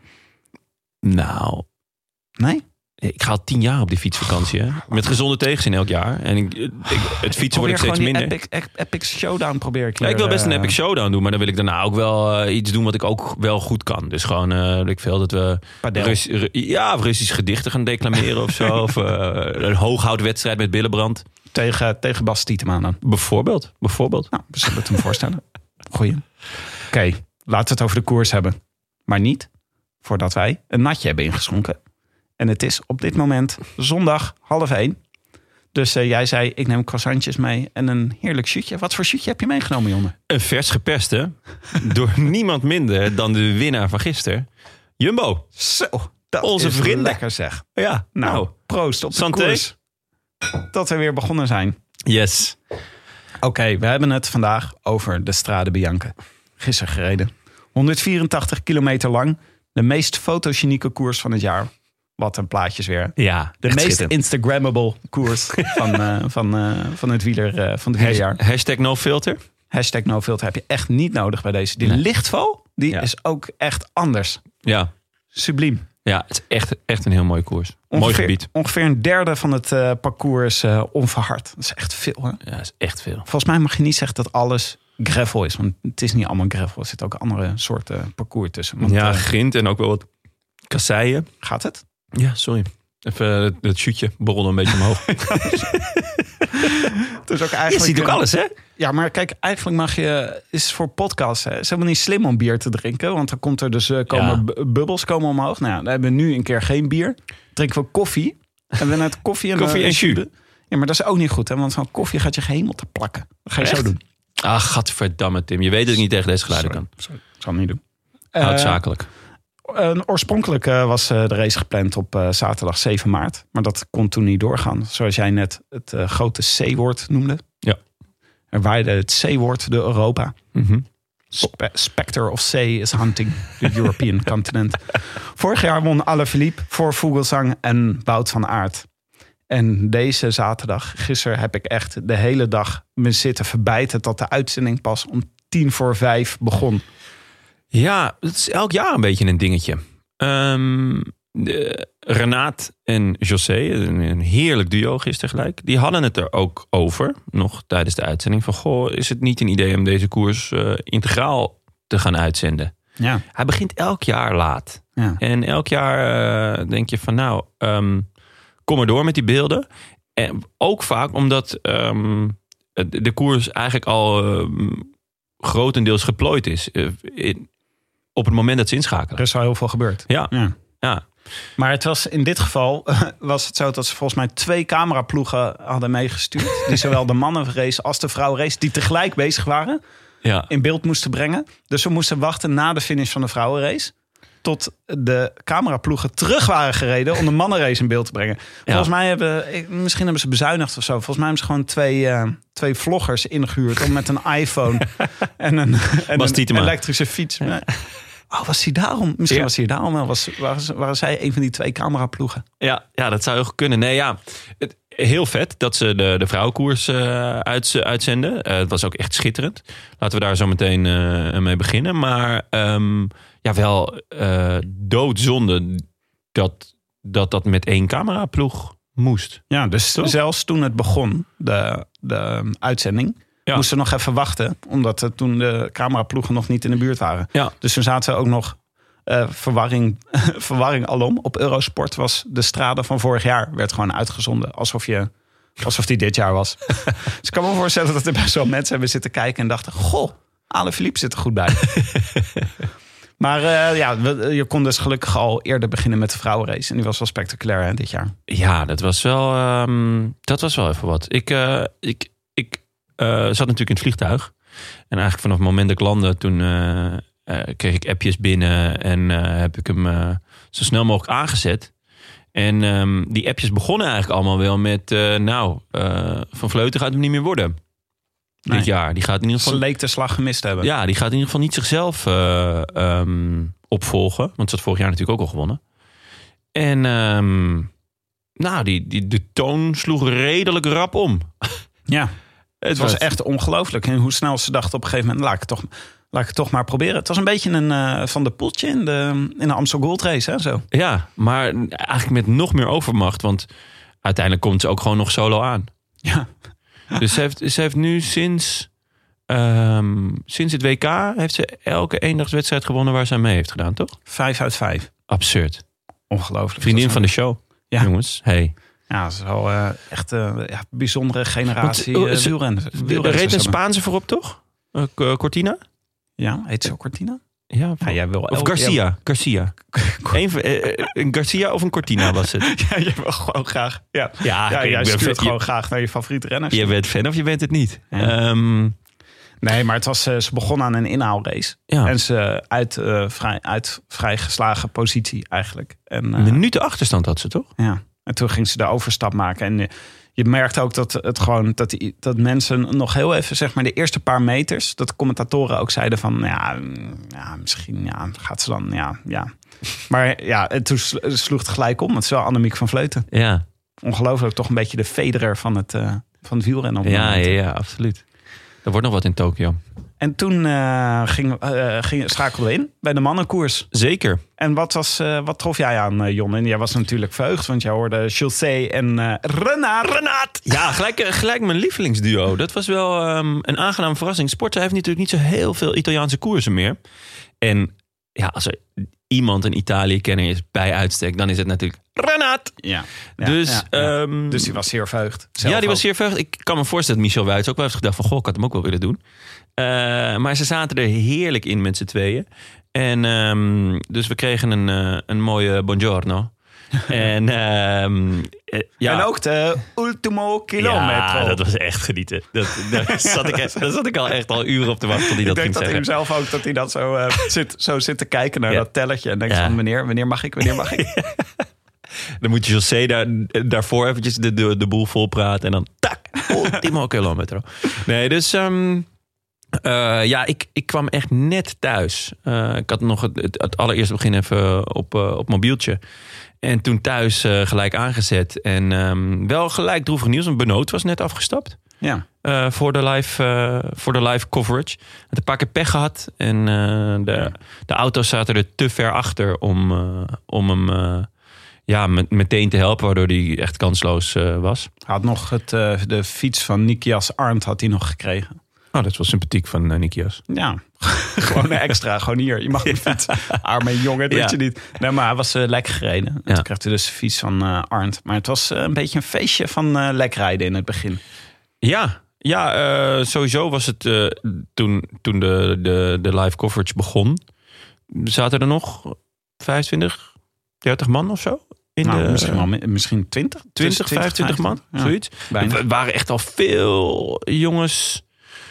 S5: Nou,
S4: nee?
S5: Ik ga al tien jaar op die fietsvakantie, hè? Met gezonde tegenzin elk jaar. En ik, ik, het fietsen wordt steeds minder.
S4: Epic, epic showdown probeer ik hier.
S5: Ja, ik wil best een epic showdown doen, maar dan wil ik daarna ook wel uh, iets doen wat ik ook wel goed kan. Dus gewoon, uh, ik veel dat we Rus, Ru, ja, Russisch gedichten gaan declameren of zo. Of uh, een hooghoutwedstrijd met Billebrand.
S4: Tegen, tegen Bas Tietema dan?
S5: Bijvoorbeeld, bijvoorbeeld.
S4: Nou, we zullen het hem voorstellen. Goeie. Oké, okay, laten we het over de koers hebben. Maar niet voordat wij een natje hebben ingeschonken. En het is op dit moment zondag half één. Dus uh, jij zei, ik neem croissantjes mee en een heerlijk shootje. Wat voor shootje heb je meegenomen, jongen?
S5: Een vers geperste door niemand minder dan de winnaar van gisteren. Jumbo.
S4: Zo, dat
S5: onze
S4: is
S5: vrienden.
S4: Lekker zeg.
S5: Ja,
S4: nou,
S5: nou
S4: proost op de
S5: Santé.
S4: koers. Dat we weer begonnen zijn.
S5: Yes.
S4: Oké, okay, we hebben het vandaag over de Strade Bianche. Gisteren gereden. honderdvierentachtig kilometer lang. De meest fotogenieke koers van het jaar. Wat een plaatjes weer.
S5: Ja,
S4: de meest Instagrammable koers van, uh, van, uh, van het wieler, uh, van het wielerjaar.
S5: Hashtag no filter.
S4: Hashtag no filter heb je echt niet nodig bij deze. Die
S5: nee.
S4: lichtval, die ja. is ook echt anders.
S5: Ja.
S4: Subliem.
S5: Ja, het is echt, echt een heel mooi koers.
S4: Ongeveer,
S5: mooi gebied.
S4: Ongeveer een derde van het uh, parcours uh, onverhard. Dat is echt veel, hè?
S5: Ja, dat is echt veel.
S4: Volgens mij mag je niet zeggen dat alles gravel is. Want het is niet allemaal gravel. Er zitten ook andere soorten parcours tussen. Want,
S5: ja,
S4: uh,
S5: grind en ook wel wat kasseien.
S4: Gaat het?
S5: Ja, sorry. Even het, het shootje borrelde een beetje omhoog.
S4: Het is ook eigenlijk,
S5: je ziet ook alles, hè?
S4: Ja, maar kijk, eigenlijk mag je... is voor podcasts, hè, het is helemaal niet slim om bier te drinken. Want dan komt er dus uh, komen ja. bubbels komen omhoog. Nou ja, dan hebben we nu een keer geen bier. Drinken we koffie. En we net koffie en
S5: koffie en jus.
S4: Ja, maar dat is ook niet goed, hè? Want van koffie gaat je gehemel te plakken. Dat ga je
S5: Echt?
S4: zo doen.
S5: Ah, gadverdamme, Tim. Je weet dat ik niet tegen deze geluiden kan.
S4: Sorry, ik zal het niet doen.
S5: Noodzakelijk.
S4: Uh, Uh, oorspronkelijk uh, was uh, de race gepland op uh, zaterdag zeven maart. Maar dat kon toen niet doorgaan. Zoals jij net het uh, grote C-woord noemde.
S5: Ja.
S4: Er waaide het C-woord door Europa.
S5: Mm-hmm.
S4: Spe- Spectre of C is hunting the European continent. Vorig jaar won Alaphilippe voor Vogelsang en Wout van Aert. En deze zaterdag, gisteren, heb ik echt de hele dag me zitten verbijten... dat de uitzending pas om tien voor vijf begon.
S5: Ja, het is elk jaar een beetje een dingetje. Um, de, Renaat en José, een, een heerlijk duo gisteren gelijk... die hadden het er ook over, nog tijdens de uitzending... van goh, is het niet een idee om deze koers uh, integraal te gaan uitzenden?
S4: Ja.
S5: Hij begint elk jaar laat.
S4: Ja.
S5: En elk jaar uh, denk je van nou, um, kom maar door met die beelden. En ook vaak omdat um, de koers eigenlijk al um, grotendeels geplooid is... Uh, in, op het moment dat ze inschakelen.
S4: Er is al heel veel gebeurd.
S5: Ja,
S4: ja.
S5: ja.
S4: Maar het was in dit geval was het zo dat ze volgens mij twee cameraploegen hadden meegestuurd. Die zowel de mannenrace als de vrouwenrace, die tegelijk bezig waren,
S5: ja.
S4: in beeld moesten brengen. Dus we moesten wachten na de finish van de vrouwenrace tot de cameraploegen terug waren gereden om de mannenrace in beeld te brengen. Volgens ja. mij hebben, misschien hebben ze bezuinigd of zo. Volgens mij hebben ze gewoon twee, uh, twee vloggers ingehuurd om met een iPhone en een, en een elektrische fiets. Ja. Oh, was hij daarom? Misschien ja. was hij daarom wel. Was, waren, waren zij een van die twee cameraploegen?
S5: Ja, ja, dat zou heel goed kunnen. Nee, ja. Het, heel vet dat ze de, de vrouwenkoers uh, uit, uitzenden. Uh, het was ook echt schitterend. Laten we daar zo meteen uh, mee beginnen. Maar um, ja, wel uh, doodzonde dat, dat dat met één cameraploeg moest.
S4: Ja, dus
S5: Toch?
S4: Zelfs toen het begon, de, de uitzending... Ja. Moesten nog even wachten. Omdat uh, toen de cameraploegen nog niet in de buurt waren. Ja. Dus toen zaten we ook nog uh, verwarring, verwarring alom. Op Eurosport was de strade van vorig jaar. Werd gewoon uitgezonden. Alsof, je, alsof die dit jaar was. Dus ik kan me voorstellen dat er best wel mensen hebben zitten kijken. En dachten, goh, Alaphilippe zit er goed bij. Maar uh, ja, je kon dus gelukkig al eerder beginnen met de vrouwenrace. En die was wel spectaculair hè, dit jaar.
S5: Ja, dat was wel, um, dat was wel even wat. Ik, uh, ik, ik uh, zat natuurlijk in het vliegtuig. En eigenlijk vanaf het moment dat ik landde, toen uh, uh, kreeg ik appjes binnen. En uh, heb ik hem uh, zo snel mogelijk aangezet. En um, die appjes begonnen eigenlijk allemaal wel met... Uh, nou, uh, Van Vleuten gaat hem niet meer worden. Nee. Dit jaar. Die gaat in ieder geval...
S4: Ze leek de slag gemist hebben.
S5: Ja, die gaat in ieder geval niet zichzelf uh, um, opvolgen. Want ze had vorig jaar natuurlijk ook al gewonnen. En um, nou, die, die, de toon sloeg redelijk rap om.
S4: Ja, het was echt ongelooflijk. En hoe snel ze dachten op een gegeven moment... laat ik het toch, laat ik het toch maar proberen. Het was een beetje een uh, Van der Poeltje in de, in de Amstel Gold Race. Hè, zo.
S5: Ja, maar eigenlijk met nog meer overmacht. Want uiteindelijk komt ze ook gewoon nog solo aan.
S4: Ja.
S5: Dus ze heeft, ze heeft nu sinds, um, sinds het W K... heeft ze elke eendagswedstrijd gewonnen waar ze aan mee heeft gedaan, toch?
S4: Vijf uit vijf.
S5: Absurd.
S4: Ongelooflijk.
S5: Vriendin van de show. Ja. Jongens, hey.
S4: Ja, dat is wel uh, echt een uh, ja, bijzondere generatie
S5: Want, uh,
S4: uh, wielrenners.
S5: Er reed een Spaanse voorop, toch? Uh, Cortina?
S4: Ja, heet zo Cortina?
S5: Ja,
S4: ja, jij wil
S5: of Garcia. Ja. Garcia. Een, uh, een Garcia of een Cortina was het.
S4: Ja, je wil gewoon graag. Ja, ja, ja jij stuurt vet, gewoon je, graag naar je favoriete renners.
S5: Je bent fan of je bent het niet.
S4: Ja. Um, nee, maar het was, ze begon aan een inhaalrace. Ja. En ze uit, uh, vrij, uit vrij geslagen positie eigenlijk. En, uh,
S5: een minuut achterstand had ze, toch?
S4: Ja. En toen ging ze de overstap maken. En uh, je merkte ook dat het gewoon dat, die, dat mensen nog heel even, zeg maar, de eerste paar meters, dat de commentatoren ook zeiden van, ja, ja misschien ja, gaat ze dan, ja, ja. Maar ja, en toen sloeg het gelijk om. Het is wel Annemiek van Vleuten.
S5: Ja.
S4: Ongelooflijk, toch een beetje de Federer van het, uh, van het wielrennen. Op
S5: ja, ja, ja, absoluut. Er wordt nog wat in Tokio.
S4: En toen uh, ging, uh, ging, schakelden we in bij de mannenkoers.
S5: Zeker.
S4: En wat, was, uh, wat trof jij aan, uh, Jon? En jij was natuurlijk verheugd, want jij hoorde Chelsea en uh, Renat. Renat!
S5: Ja, gelijk, gelijk mijn lievelingsduo. Dat was wel um, een aangename verrassing. Sporza heeft natuurlijk niet zo heel veel Italiaanse koersen meer. En ja, als er iemand een Italië-kenner is bij uitstek, dan is het natuurlijk Renat.
S4: Ja, ja,
S5: dus,
S4: ja, ja.
S5: Um,
S4: dus die was zeer verheugd.
S5: Ja, die was zeer verheugd. Ik kan me voorstellen dat Michel Wuits ook wel heeft gedacht van, goh, ik had hem ook wel willen doen. Uh, maar ze zaten er heerlijk in met z'n tweeën. En um, dus we kregen een, uh, een mooie buongiorno. en, um, uh, ja.
S4: en ook de ultimo kilometro.
S5: Ja, dat was echt genieten. Dat, daar, zat ik, daar zat ik al echt al uren op te wachten tot hij dat ging zeggen.
S4: Ik denk dat hij zelf ook dat hij dat zo, uh, zit, zo zit te kijken naar ja. dat tellertje. En denkt ja. van, wanneer, wanneer mag ik, wanneer mag ik?
S5: Dan moet je José daar, daarvoor eventjes de, de, de boel vol praten. En dan tak, ultimo kilometro. Nee, dus... Um, Uh, ja, ik, ik kwam echt net thuis. Uh, ik had nog het, het, het allereerste begin even op, uh, op mobieltje. En toen thuis uh, gelijk aangezet. En um, wel gelijk droevig nieuws. Want Benoot was net afgestapt.
S4: Ja.
S5: Uh, voor, de live, uh, voor de live coverage. Had een paar keer pech gehad. En uh, de, ja. de auto's zaten er te ver achter om, uh, om hem... Uh, Ja, met, meteen te helpen, waardoor hij echt kansloos uh, was.
S4: Hij had nog het, uh, de fiets van Nikias Arndt had hij nog gekregen.
S5: Oh, dat is wel sympathiek van uh, Nikias.
S4: Ja, gewoon een extra. Gewoon hier, je mag een fiets. Arme jongen, dat ja. je niet. Nee, maar hij was uh, lek gereden. En ja. toen kreeg hij dus de fiets van uh, Arndt. Maar het was uh, een beetje een feestje van uh, lek rijden in het begin.
S5: Ja, ja uh, sowieso was het uh, toen, toen de, de, de live coverage begon. Zaten er nog vijfentwintig, dertig man of zo? In
S4: nou,
S5: de,
S4: misschien, wel, misschien twintig,
S5: twintig, vijfentwintig man, ja, zoiets. Bijna. Er waren echt al veel jongens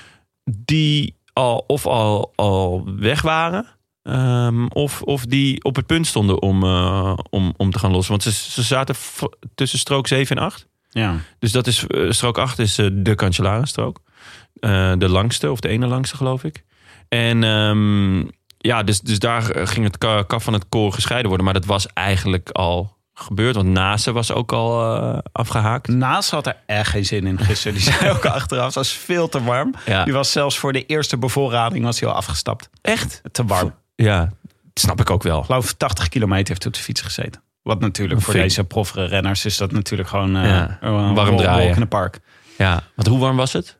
S5: die al of al, al weg waren, um, of, of die op het punt stonden om, uh, om, om te gaan lossen. Want ze, ze zaten v- tussen strook zeven en acht.
S4: Ja.
S5: Dus dat is uh, strook acht is uh, de Cancellara-strook. Uh, de langste, of de ene langste, geloof ik. En um, ja, dus, dus daar ging het kaf van het koren gescheiden worden. Maar dat was eigenlijk al gebeurd. Want Nase was ook al uh, afgehaakt.
S4: Nase had er echt geen zin in gisteren. Die zei ook achteraf, het was veel te warm. Ja. Die was zelfs voor de eerste bevoorrading was hij al afgestapt.
S5: Echt?
S4: Te warm.
S5: Ja, dat snap ik ook wel.
S4: Ik geloof tachtig kilometer heeft hij op de fiets gezeten. Wat natuurlijk voor deze proffere renners is dat natuurlijk gewoon uh,
S5: ja.
S4: een
S5: warm draaien
S4: in het park.
S5: Ja, want hoe warm was het?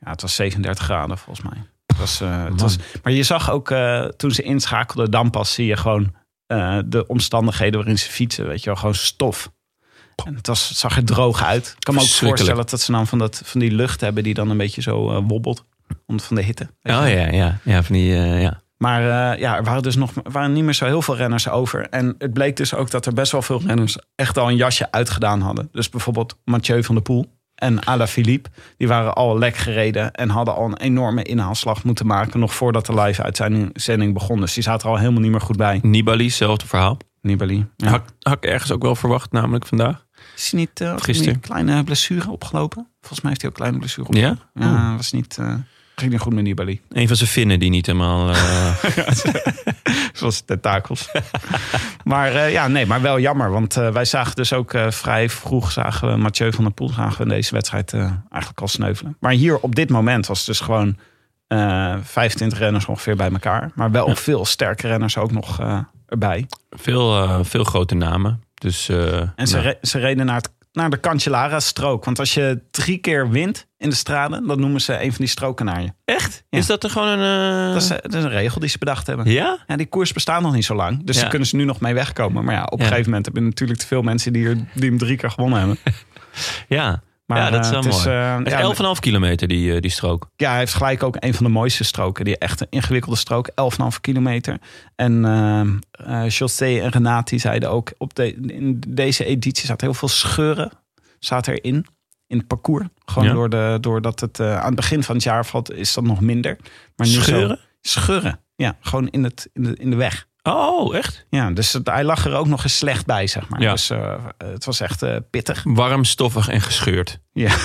S4: Ja, het was zevenendertig graden volgens mij. Het was, uh, het was, maar je zag ook uh, toen ze inschakelden, dan pas zie je gewoon uh, de omstandigheden waarin ze fietsen. Weet je wel, gewoon stof. En het, was, het zag er droog uit. Ik kan me ook voorstellen dat ze dan van, dat, van die lucht hebben die dan een beetje zo uh, wobbelt. Om, van de hitte.
S5: Weet oh ja, ja, ja, van die, uh, ja.
S4: Maar uh, ja, er waren dus nog er waren niet meer zo heel veel renners over. En het bleek dus ook dat er best wel veel renners echt al een jasje uitgedaan hadden. Dus bijvoorbeeld Mathieu van der Poel en Alaphilippe, die waren al lek gereden en hadden al een enorme inhaalslag moeten maken nog voordat de live uitzending begon. Dus die zaten er al helemaal niet meer goed bij.
S5: Nibali, hetzelfde verhaal.
S4: Nibali. Ja.
S5: Had, had ik ergens ook wel verwacht, namelijk vandaag.
S4: Is hij niet uh, een kleine blessure opgelopen? Volgens mij heeft hij ook kleine blessure opgelopen.
S5: Ja?
S4: Ja, oh. was niet, uh, ging niet goed met Nibali.
S5: Een van zijn vinnen die niet helemaal... Uh...
S4: Zoals tentakels. maar uh, ja, nee, maar wel jammer. Want uh, wij zagen dus ook uh, vrij vroeg zagen we Mathieu van der Poel zagen we in deze wedstrijd uh, eigenlijk al sneuvelen. Maar hier op dit moment was het dus gewoon uh, vijfentwintig renners ongeveer bij elkaar. Maar wel ja. veel sterke renners ook nog uh, erbij.
S5: Veel, uh, veel grote namen. Dus, uh,
S4: en ze,
S5: nou.
S4: re- ze reden naar, het, naar de Cancellara-strook. Want als je drie keer wint in de straden, dan noemen ze een van die stroken naar je.
S5: Echt?
S4: Ja.
S5: Is dat er gewoon een... Uh...
S4: Dat, is, dat is een regel die ze bedacht hebben.
S5: Ja?
S4: Ja, die koers bestaat nog niet zo lang. Dus
S5: ja.
S4: daar kunnen ze nu nog mee wegkomen. Maar ja, op
S5: ja.
S4: een gegeven moment hebben natuurlijk te veel mensen die, er, die hem drie keer gewonnen hebben.
S5: ja.
S4: Maar,
S5: ja, dat is wel
S4: uh,
S5: mooi.
S4: Is, uh,
S5: het is
S4: ja,
S5: elf komma vijf kilometer, die, die strook.
S4: Ja, hij heeft gelijk ook een van de mooiste stroken. Die echt een ingewikkelde strook, elf komma vijf kilometer. En uh, uh, José en Renati zeiden ook, op de, in deze editie zaten heel veel scheuren zaten erin. In het parcours. Gewoon ja. door de, doordat het uh, aan het begin van het jaar valt, is dat nog minder. Maar nu
S5: scheuren?
S4: Zo, scheuren, ja. Gewoon in, het, in, de, in de weg.
S5: Oh, echt?
S4: Ja, dus het, hij lag er ook nog eens slecht bij, zeg maar.
S5: Ja.
S4: Dus uh, het was echt uh, pittig.
S5: Warm, stoffig en gescheurd.
S4: Ja,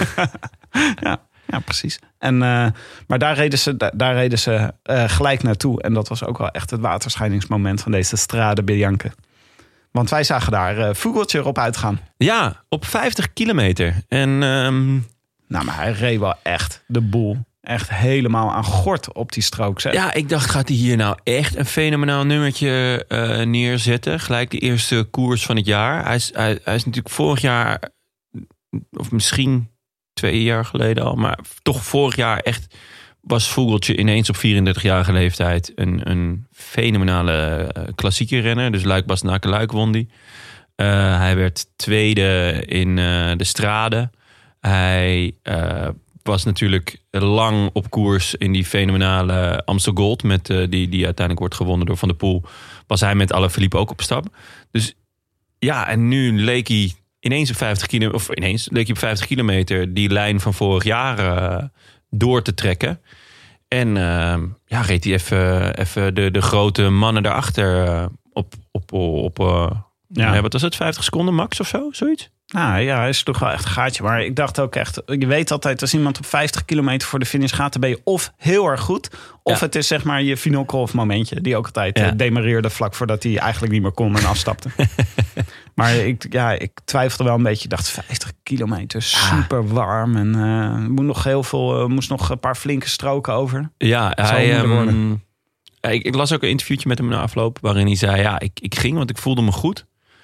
S4: ja, ja, precies. En, uh, maar daar reden ze, daar, daar reden ze uh, gelijk naartoe. En dat was ook wel echt het waterscheidingsmoment van deze Strade Bianche. Want wij zagen daar uh, Vogeltje erop uitgaan.
S5: Ja, op vijftig kilometer. En, um...
S4: Nou, maar hij reed wel echt de boel. Echt helemaal aan gort op die strook. Zeg.
S5: Ja, ik dacht, gaat hij hier nou echt een fenomenaal nummertje uh, neerzetten? Gelijk de eerste koers van het jaar. Hij is, hij, hij is natuurlijk vorig jaar, of misschien twee jaar geleden al, maar toch vorig jaar echt was Vogeltje ineens op vierendertigjarige leeftijd een, een fenomenale uh, klassieke renner. Dus Luik-Bastenaken-Luik won die. Uh, hij werd tweede in uh, de Strade. Hij uh, was natuurlijk lang op koers in die fenomenale Amstel Gold, met, uh, die, die uiteindelijk wordt gewonnen door Van der Poel. Was hij met Alaphilippe ook op stap. Dus ja, en nu leek hij ineens op vijftig kilometer, of ineens leek hij op vijftig kilometer die lijn van vorig jaar uh, door te trekken. En uh, ja, reed hij even, even de, de grote mannen daarachter uh, op, op, op uh, ja. Ja, wat was het, vijftig seconden max of zo, zoiets?
S4: Nou ja, hij is toch wel echt een gaatje. Maar ik dacht ook echt, je weet altijd, als iemand op vijftig kilometer voor de finish gaat, dan ben je of heel erg goed, of ja. het is zeg maar je Vinokolov momentje, die ook altijd ja. demareerde vlak voordat hij eigenlijk niet meer kon en afstapte. Maar ik, ja, ik twijfelde wel een beetje. Ik dacht vijftig kilometer, super warm. En uh, moet nog heel veel, uh, moest nog een paar flinke stroken over.
S5: Ja, hij, um, ik, ik las ook een interviewtje met hem na afloop, waarin hij zei, ja, ik, ik ging, want ik voelde me goed.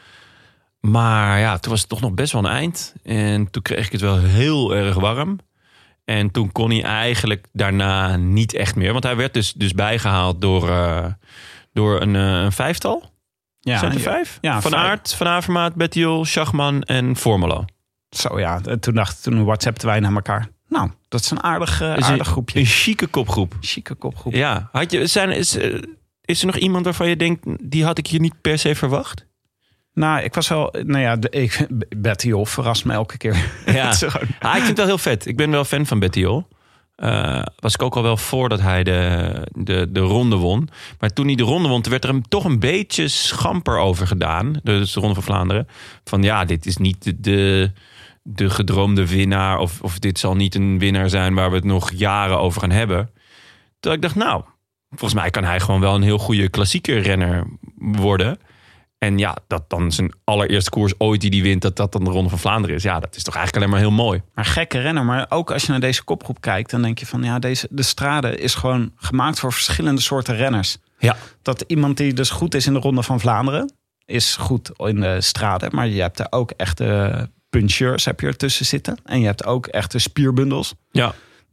S5: Maar ja, toen was het toch nog best wel een eind. En toen kreeg ik het wel heel erg warm. En toen kon hij eigenlijk daarna niet echt meer. Want hij werd dus, dus bijgehaald door, uh, door een, uh, een vijftal.
S4: Ja,
S5: Zijn er
S4: ja,
S5: vijf?
S4: Ja,
S5: Van
S4: vijf.
S5: Aert, Van Avermaat, Bettiol, Schachman en Formelo.
S4: Zo ja, toen dacht toen WhatsAppten wij naar elkaar. Nou, dat is een aardig, uh,
S5: is
S4: aardig
S5: een,
S4: groepje.
S5: Een chique kopgroep.
S4: Chique kopgroep.
S5: Ja, had je, zijn, is, is er nog iemand waarvan je denkt, die had ik hier niet per se verwacht?
S4: Nou, ik was wel... Nou ja, de, ik, Bettiol verrast me elke keer.
S5: Ja. Ah, ik vind het wel heel vet. Ik ben wel fan van Bettiol. Uh, was ik ook al wel voordat hij de, de, de ronde won. Maar toen hij de ronde won, werd er hem toch een beetje schamper over gedaan. Dus de Ronde van Vlaanderen. Van ja, dit is niet de, de, de gedroomde winnaar. Of, of dit zal niet een winnaar zijn waar we het nog jaren over gaan hebben. Toen ik dacht, nou, volgens mij kan hij gewoon wel een heel goede klassieke renner worden. En ja, dat dan zijn allereerste koers ooit die die wint, dat dat dan de Ronde van Vlaanderen is. Ja, dat is toch eigenlijk alleen maar heel mooi.
S4: Maar gekke renner. Maar ook als je naar deze kopgroep kijkt, dan denk je van ja, deze, de Strade is gewoon gemaakt voor verschillende soorten renners.
S5: Ja.
S4: Dat iemand die dus goed is in de Ronde van Vlaanderen, is goed in de Strade. Maar je hebt er ook echte puncheurs heb je ertussen zitten. En je hebt ook echte spierbundels.
S5: Ja.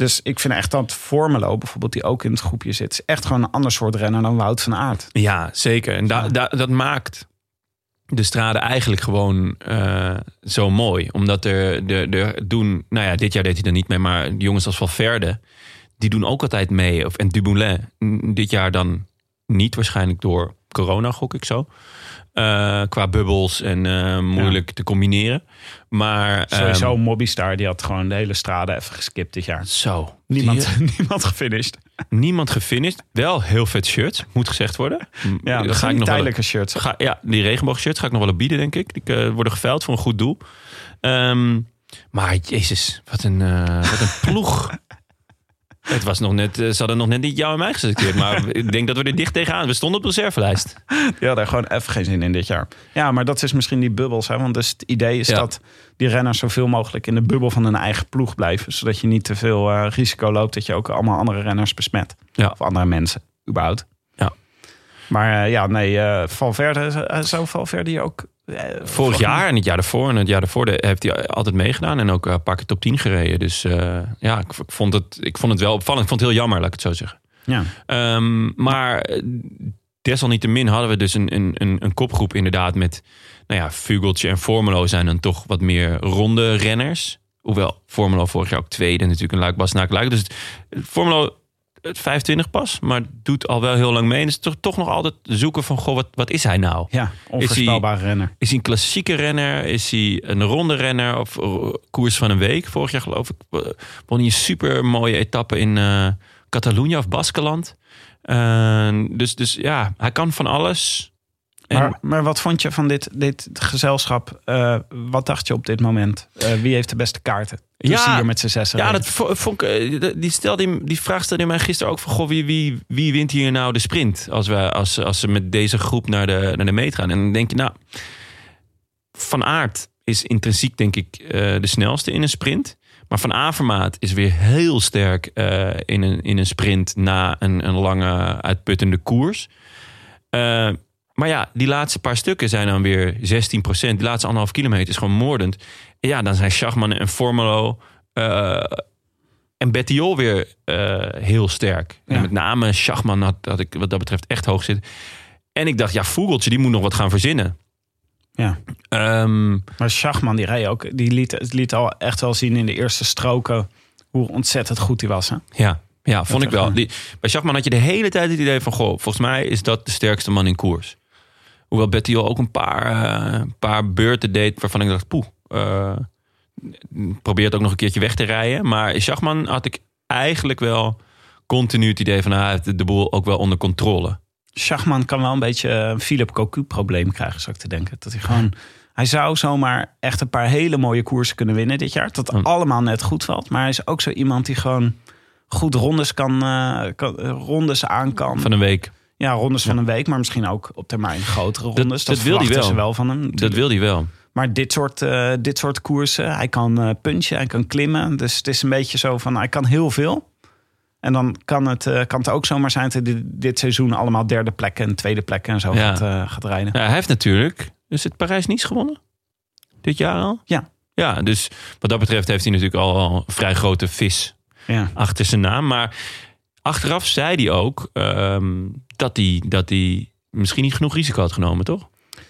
S4: Dus ik vind echt dat Formelo, bijvoorbeeld, die ook in het groepje zit, is echt gewoon een ander soort renner dan Wout van Aert.
S5: Ja, zeker. En da, da, dat maakt de Strade eigenlijk gewoon uh, zo mooi. Omdat er, er, er doen, nou ja, dit jaar deed hij er niet mee, maar jongens als Valverde, die doen ook altijd mee. Of, en Dumoulin, dit jaar dan niet, waarschijnlijk door corona, gok ik zo. Uh, qua bubbels en uh, moeilijk ja. te combineren. Maar
S4: sowieso
S5: um,
S4: Mobistar, die had gewoon de hele Strade even geskipt dit jaar.
S5: Zo.
S4: Niemand, die, niemand gefinished.
S5: Niemand gefinished. Wel heel vet shirt, moet gezegd worden.
S4: Ja, dat ga ik nog tijdelijke shirts.
S5: Ga, ja, die regenboogshirts ga ik nog wel op bieden, denk ik. Die uh, worden geveild voor een goed doel. Um, maar jezus, wat een, uh, wat een ploeg. Het was nog net, ze hadden nog net niet jou en mij geselecteerd. Maar ik denk dat we er dicht tegenaan. We stonden op de reservelijst.
S4: Ja, daar gewoon even geen zin in dit jaar. Ja, maar dat is misschien die bubbels. Hè? Want dus het idee is ja. dat die renners zoveel mogelijk in de bubbel van hun eigen ploeg blijven. Zodat je niet te veel uh, risico loopt dat je ook allemaal andere renners besmet. Ja. Of andere mensen, überhaupt.
S5: Ja.
S4: Maar uh, ja, nee, uh, Valverde, uh, zou Valverde hier ook...
S5: Uh, Vorig jaar en het jaar daarvoor en het jaar daarvoor de, heeft hij altijd meegedaan en ook een paar keer top tien gereden. Dus uh, ja, ik, ik, vond het, ik vond het wel opvallend. Ik vond het heel jammer, laat ik het zo zeggen.
S4: Ja.
S5: Um, maar desalniettemin hadden we dus een, een, een, een kopgroep inderdaad met, nou ja, Vugeltje en Formelo zijn dan toch wat meer ronde renners. Hoewel Formelo vorig jaar ook tweede natuurlijk een Luik-Bastenaken-Luik. Dus het, Formelo het vijfentwintig pas, maar doet al wel heel lang mee. En is toch, toch nog altijd zoeken van, goh, wat, wat is hij nou?
S4: Ja, onvoorspelbare renner.
S5: Is hij een klassieke renner? Is hij een ronde renner? Of uh, koers van een week? Vorig jaar geloof ik won hij een super mooie etappe in uh, Catalonië of Baskeland. Uh, dus, dus ja, hij kan van alles. En...
S4: Maar, maar wat vond je van dit, dit gezelschap? Uh, wat dacht je op dit moment? Uh, wie heeft de beste kaarten? Toen ja, hier met z'n zessen.
S5: Ja, dat vond ik, die, stelde, die vraag stelde mij gisteren ook van, goh, wie, wie, wie wint hier nou de sprint als we als, als ze met deze groep naar de, naar de meet gaan? En dan denk je, nou, Van Aert is intrinsiek denk ik uh, de snelste in een sprint. Maar Van Avermaat is weer heel sterk uh, in, een, in een sprint na een, een lange uitputtende koers. Uh, maar ja, die laatste paar stukken zijn dan weer zestien procent. Die laatste anderhalf kilometer is gewoon moordend. En ja, dan zijn Schachman en Formelo uh, en Bettiol weer uh, heel sterk. Ja. En met name Schachman had, had ik wat dat betreft echt hoog zitten. En ik dacht, ja, Vugeltje, die moet nog wat gaan verzinnen.
S4: Ja.
S5: Um,
S4: maar Schachman, die reed ook, die liet, liet al echt wel zien in de eerste stroken hoe ontzettend goed hij was. Hè?
S5: Ja, ja, vond dat ik wel. Die, bij Schachman had je de hele tijd het idee van, goh, volgens mij is dat de sterkste man in koers. Hoewel Bettiol ook een paar, uh, paar beurten deed waarvan ik dacht, poeh, uh, probeert ook nog een keertje weg te rijden. Maar Schachman had ik eigenlijk wel continu het idee van, hij heeft de boel ook wel onder controle.
S4: Schachman kan wel een beetje een Philip Cocu probleem krijgen, zou ik te denken. Dat hij gewoon, hij zou zomaar echt een paar hele mooie koersen kunnen winnen dit jaar. Dat
S5: Hmm.
S4: allemaal net goed valt. Maar hij is ook zo iemand die gewoon goed rondes kan, uh, kan rondes aan kan.
S5: Van een week.
S4: Ja, rondes van een week, maar misschien ook op termijn grotere rondes. Dat,
S5: dat, dat wil hij wel.
S4: wel van hem. Natuurlijk.
S5: Dat wil hij wel.
S4: Maar dit soort, uh, dit soort koersen, hij kan uh, punchen, hij kan klimmen. Dus het is een beetje zo van, hij kan heel veel. En dan kan het, uh, kan het ook zomaar zijn dat dit, dit seizoen allemaal derde plekken en tweede plekken en zo
S5: Ja.
S4: gaat, uh, gaat rijden.
S5: Ja, hij heeft natuurlijk, is het Parijs-Nice gewonnen? Dit jaar al?
S4: Ja.
S5: Ja, dus wat dat betreft heeft hij natuurlijk al, al een vrij grote vis
S4: Ja.
S5: achter zijn naam. Maar achteraf zei hij ook um, dat hij, dat hij misschien niet genoeg risico had genomen, toch?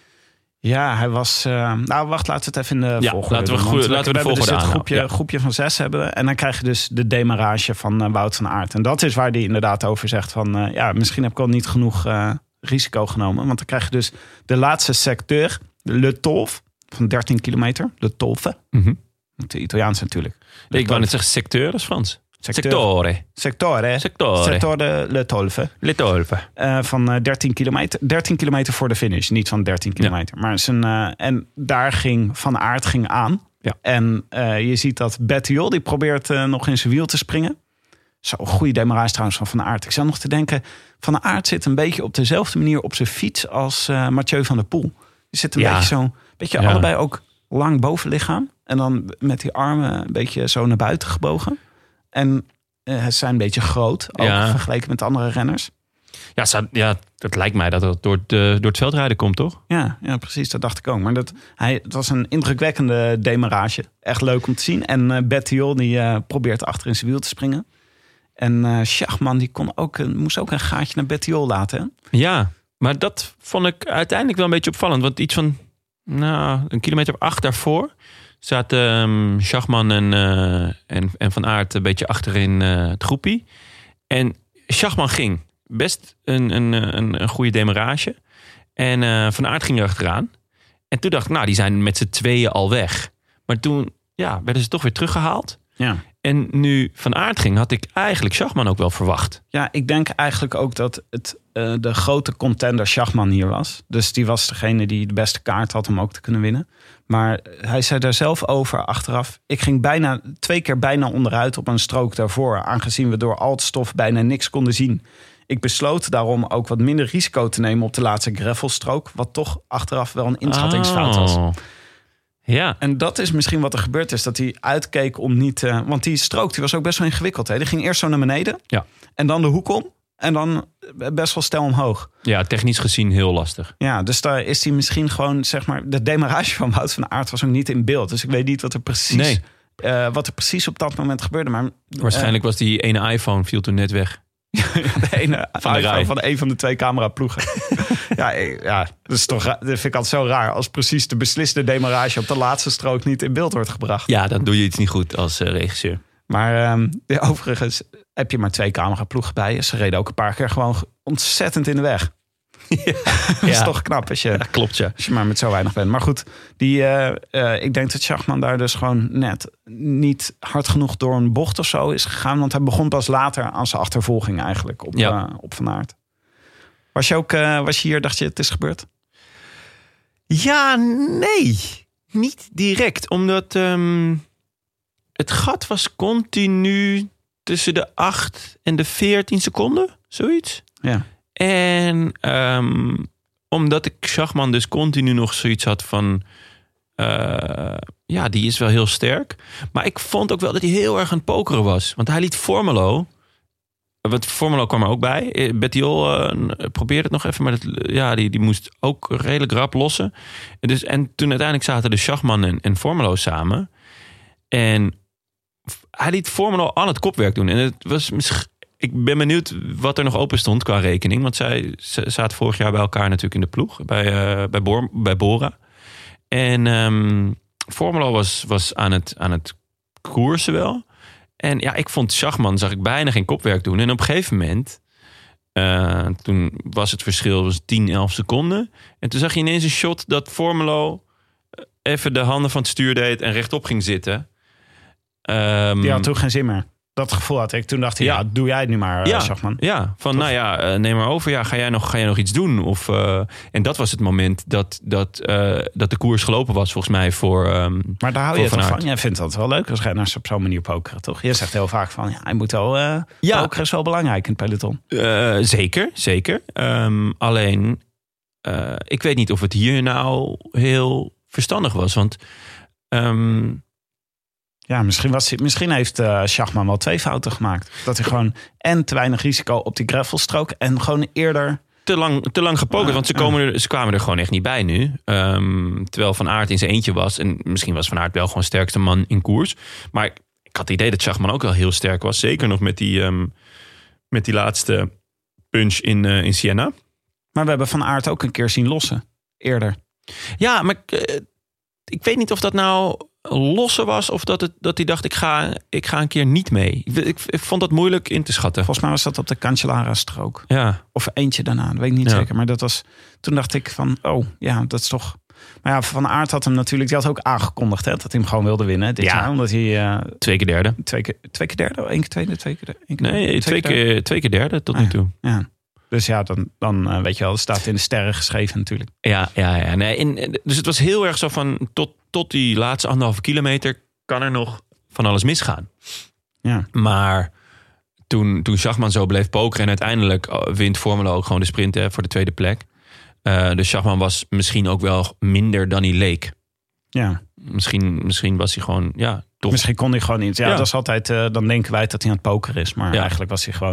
S4: Ja, hij was... Uh, nou, wacht, laten we het even in de
S5: Ja,
S4: volgorde
S5: laten we,
S4: doen,
S5: goe-
S4: want
S5: laten we de
S4: hebben
S5: volgorde
S4: dus het
S5: aanhouden.
S4: groepje,
S5: Ja.
S4: groepje van zes hebben we. En dan krijg je dus de demarrage van uh, Wout van Aert. En dat is waar hij inderdaad over zegt van... Uh, ja, misschien heb ik al niet genoeg uh, risico genomen. Want dan krijg je dus de laatste secteur, Le Tolf, van dertien kilometer. Le Tolfe.
S5: Mm-hmm.
S4: De Italiaans natuurlijk.
S5: Ik wou net zeggen secteur, dat is Frans.
S4: Secteur.
S5: Sectore.
S4: Sectore.
S5: Sectore.
S4: Sectore Le Tolfe.
S5: Le Tolfe.
S4: Uh, van uh, dertien kilometer. dertien kilometer voor de finish. Niet van dertien kilometer. Maar zijn, uh, en daar ging Van Aert ging aan.
S5: Ja.
S4: En uh, je ziet dat Bettiol, die probeert uh, nog in zijn wiel te springen. Zo, goede demarrage trouwens van Van Aert. Ik zou nog te denken, Van Aert zit een beetje op dezelfde manier op zijn fiets als uh, Mathieu van der Poel. Je zit een
S5: Ja.
S4: beetje zo, beetje
S5: Ja.
S4: allebei ook lang bovenlichaam. En dan met die armen een beetje zo naar buiten gebogen. En uh, ze zijn een beetje groot, ook
S5: Ja.
S4: vergeleken met andere renners.
S5: Ja, zou, ja, het lijkt mij dat het door het, uh, door het veldrijden komt, toch?
S4: Ja, ja, precies. Dat dacht ik ook. Maar dat, hij, het was een indrukwekkende demarrage. Echt leuk om te zien. En uh, Bettiol die uh, probeert achter in zijn wiel te springen. En uh, Schachman die kon ook, uh, moest ook een gaatje naar Bettiol laten. Hè?
S5: Ja, maar dat vond ik uiteindelijk wel een beetje opvallend. Want iets van nou, een kilometer of acht daarvoor zaten um, Schachman en, uh, en, en Van Aert een beetje achterin uh, het groepie. En Schachman ging best een, een, een, een goede demarrage. En uh, Van Aert ging er achteraan. En toen dacht ik, nou, die zijn met z'n tweeën al weg. Maar toen ja, werden ze toch weer teruggehaald.
S4: Ja.
S5: En nu Van Aert ging, had ik eigenlijk Schachman ook wel verwacht.
S4: Ja, ik denk eigenlijk ook dat het uh, de grote contender Schachman hier was. Dus die was degene die de beste kaart had om ook te kunnen winnen. Maar hij zei daar zelf over achteraf. Ik ging bijna twee keer bijna onderuit op een strook daarvoor. Aangezien we door al het stof bijna niks konden zien. Ik besloot daarom ook wat minder risico te nemen op de laatste gravelstrook. Wat toch achteraf wel een inschattingsfout was.
S5: Oh. Ja.
S4: En dat is misschien wat er gebeurd is. Dat hij uitkeek om niet... Uh, want die strook die was ook best wel ingewikkeld. Hè? Die ging eerst zo naar beneden.
S5: Ja.
S4: En dan de hoek om. En dan best wel steil omhoog.
S5: Ja, technisch gezien heel lastig.
S4: Ja, dus daar is hij misschien gewoon, zeg maar... De demarrage van Wout van Aert was ook niet in beeld. Dus ik weet niet wat er precies,
S5: nee.
S4: uh, wat er precies op dat moment gebeurde. Maar,
S5: waarschijnlijk uh, was die ene iPhone viel toen net weg.
S4: de ene
S5: van, de
S4: iPhone van een van de twee cameraploegen. ja, ja dat, is toch, dat vind ik altijd zo raar. Als precies de beslissende demarrage op de laatste strook niet in beeld wordt gebracht.
S5: Ja, dan doe je iets niet goed als uh, regisseur.
S4: Maar um, de, overigens heb je maar twee cameraploegen bij. Ze reden ook een paar keer gewoon ontzettend in de weg. Ja, dat is
S5: ja.
S4: toch knap als je,
S5: ja, klopt, ja.
S4: als je maar met zo weinig bent. Maar goed, die, uh, uh, ik denk dat Schachman daar dus gewoon net niet hard genoeg door een bocht of zo is gegaan. Want hij begon pas later aan zijn achtervolging eigenlijk op,
S5: ja.
S4: uh, op Van Aert. Was je ook uh, was je hier, dacht je, het is gebeurd?
S5: Ja, nee. Niet direct. Omdat um, het gat was continu tussen de acht en de veertien seconden. Zoiets.
S4: Ja.
S5: En um, omdat ik Schachman dus continu nog zoiets had van... Uh, ja, die is wel heel sterk. Maar ik vond ook wel dat hij heel erg aan het pokeren was. Want hij liet Formelo... Want Formelo kwam er ook bij. Bettiol uh, probeerde het nog even, maar dat, ja, die, die moest ook redelijk rap lossen. En, dus, en toen uiteindelijk zaten de Schachman en, en Formelo samen. En hij liet Formelo al het kopwerk doen. En het was misschien... Ik ben benieuwd wat er nog open stond qua rekening. Want zij zaten vorig jaar bij elkaar natuurlijk in de ploeg. Bij, uh, bij, Bor, bij Bora. En um, Formelo was, was aan het, aan het koersen wel. En ja, ik vond Schachman, zag ik bijna geen kopwerk doen. En op een gegeven moment, uh, toen was het verschil was tien, elf seconden. En toen zag je ineens een shot dat Formelo even de handen van het stuur deed en rechtop ging zitten. Um,
S4: Die had toen geen zin meer. Dat gevoel had ik. Toen dacht hij, ja, ja doe jij het nu maar,
S5: ja,
S4: uh, Schachman.
S5: Ja, van Toch? nou ja, uh, neem maar over. Ja, ga jij nog, ga jij nog iets doen? Of, uh, en dat was het moment dat, dat, uh, dat de koers gelopen was, volgens mij, voor um,
S4: Maar daar hou je
S5: van
S4: toch
S5: Aert.
S4: van? Jij vindt dat wel leuk als renners op zo'n manier pokeren, toch? Je zegt heel vaak van, ja, hij moet wel... Uh,
S5: ja.
S4: Pokeren is wel belangrijk in het peloton.
S5: Uh, zeker, zeker. Um, alleen, uh, ik weet niet of het hier nou heel verstandig was. Want... Um,
S4: Ja, misschien, was hij, misschien heeft uh, Schachman wel twee fouten gemaakt. Dat hij gewoon en te weinig risico op die gravelstrook en gewoon eerder...
S5: Te lang, te lang gepokerd,
S4: uh,
S5: want ze, komen er, ze kwamen er gewoon echt niet bij nu. Um, terwijl Van Aert in zijn eentje was. En misschien was Van Aert wel gewoon sterkste man in koers. Maar ik, ik had het idee dat Schachman ook wel heel sterk was. Zeker nog met die, um, met die laatste punch in, uh, in Siena.
S4: Maar we hebben Van Aert ook een keer zien lossen. Eerder.
S5: Ja, maar uh, ik weet niet of dat nou... losse was of dat, het, dat hij dacht ik ga, ik ga een keer niet mee. Ik, ik, ik vond dat moeilijk in te schatten.
S4: Volgens mij was dat op de Cancellara-strook.
S5: Ja.
S4: Of eentje daarna, dat weet ik niet
S5: ja.
S4: zeker. Maar dat was, toen dacht ik van, oh ja, dat is toch... Maar ja, Van Aert had hem natuurlijk, die had ook aangekondigd hè, dat hij hem gewoon wilde winnen dit
S5: ja.
S4: jaar. Omdat hij... Uh,
S5: twee keer derde.
S4: Twee keer, twee keer derde? Eén keer tweede? Twee keer derde? Keer,
S5: nee, twee, twee, keer, keer, twee keer derde tot
S4: ah,
S5: nu toe.
S4: Ja. Dus ja, dan, dan uh, weet je wel, het staat in de sterren geschreven natuurlijk.
S5: Ja, ja, ja. Nee, in, dus het was heel erg zo van, tot, tot die laatste anderhalve kilometer kan er nog van alles misgaan.
S4: Ja.
S5: Maar toen, toen Schachman zo bleef pokeren en uiteindelijk wint Formelo ook gewoon de sprint hè, voor de tweede plek. Uh, dus Schachman was misschien ook wel minder dan hij leek.
S4: Ja.
S5: Misschien, misschien was hij gewoon, ja, toch.
S4: Misschien kon hij gewoon niet. Ja,
S5: ja.
S4: dat is altijd, uh, dan denken wij dat hij aan het pokeren is. Maar
S5: ja.
S4: eigenlijk was hij gewoon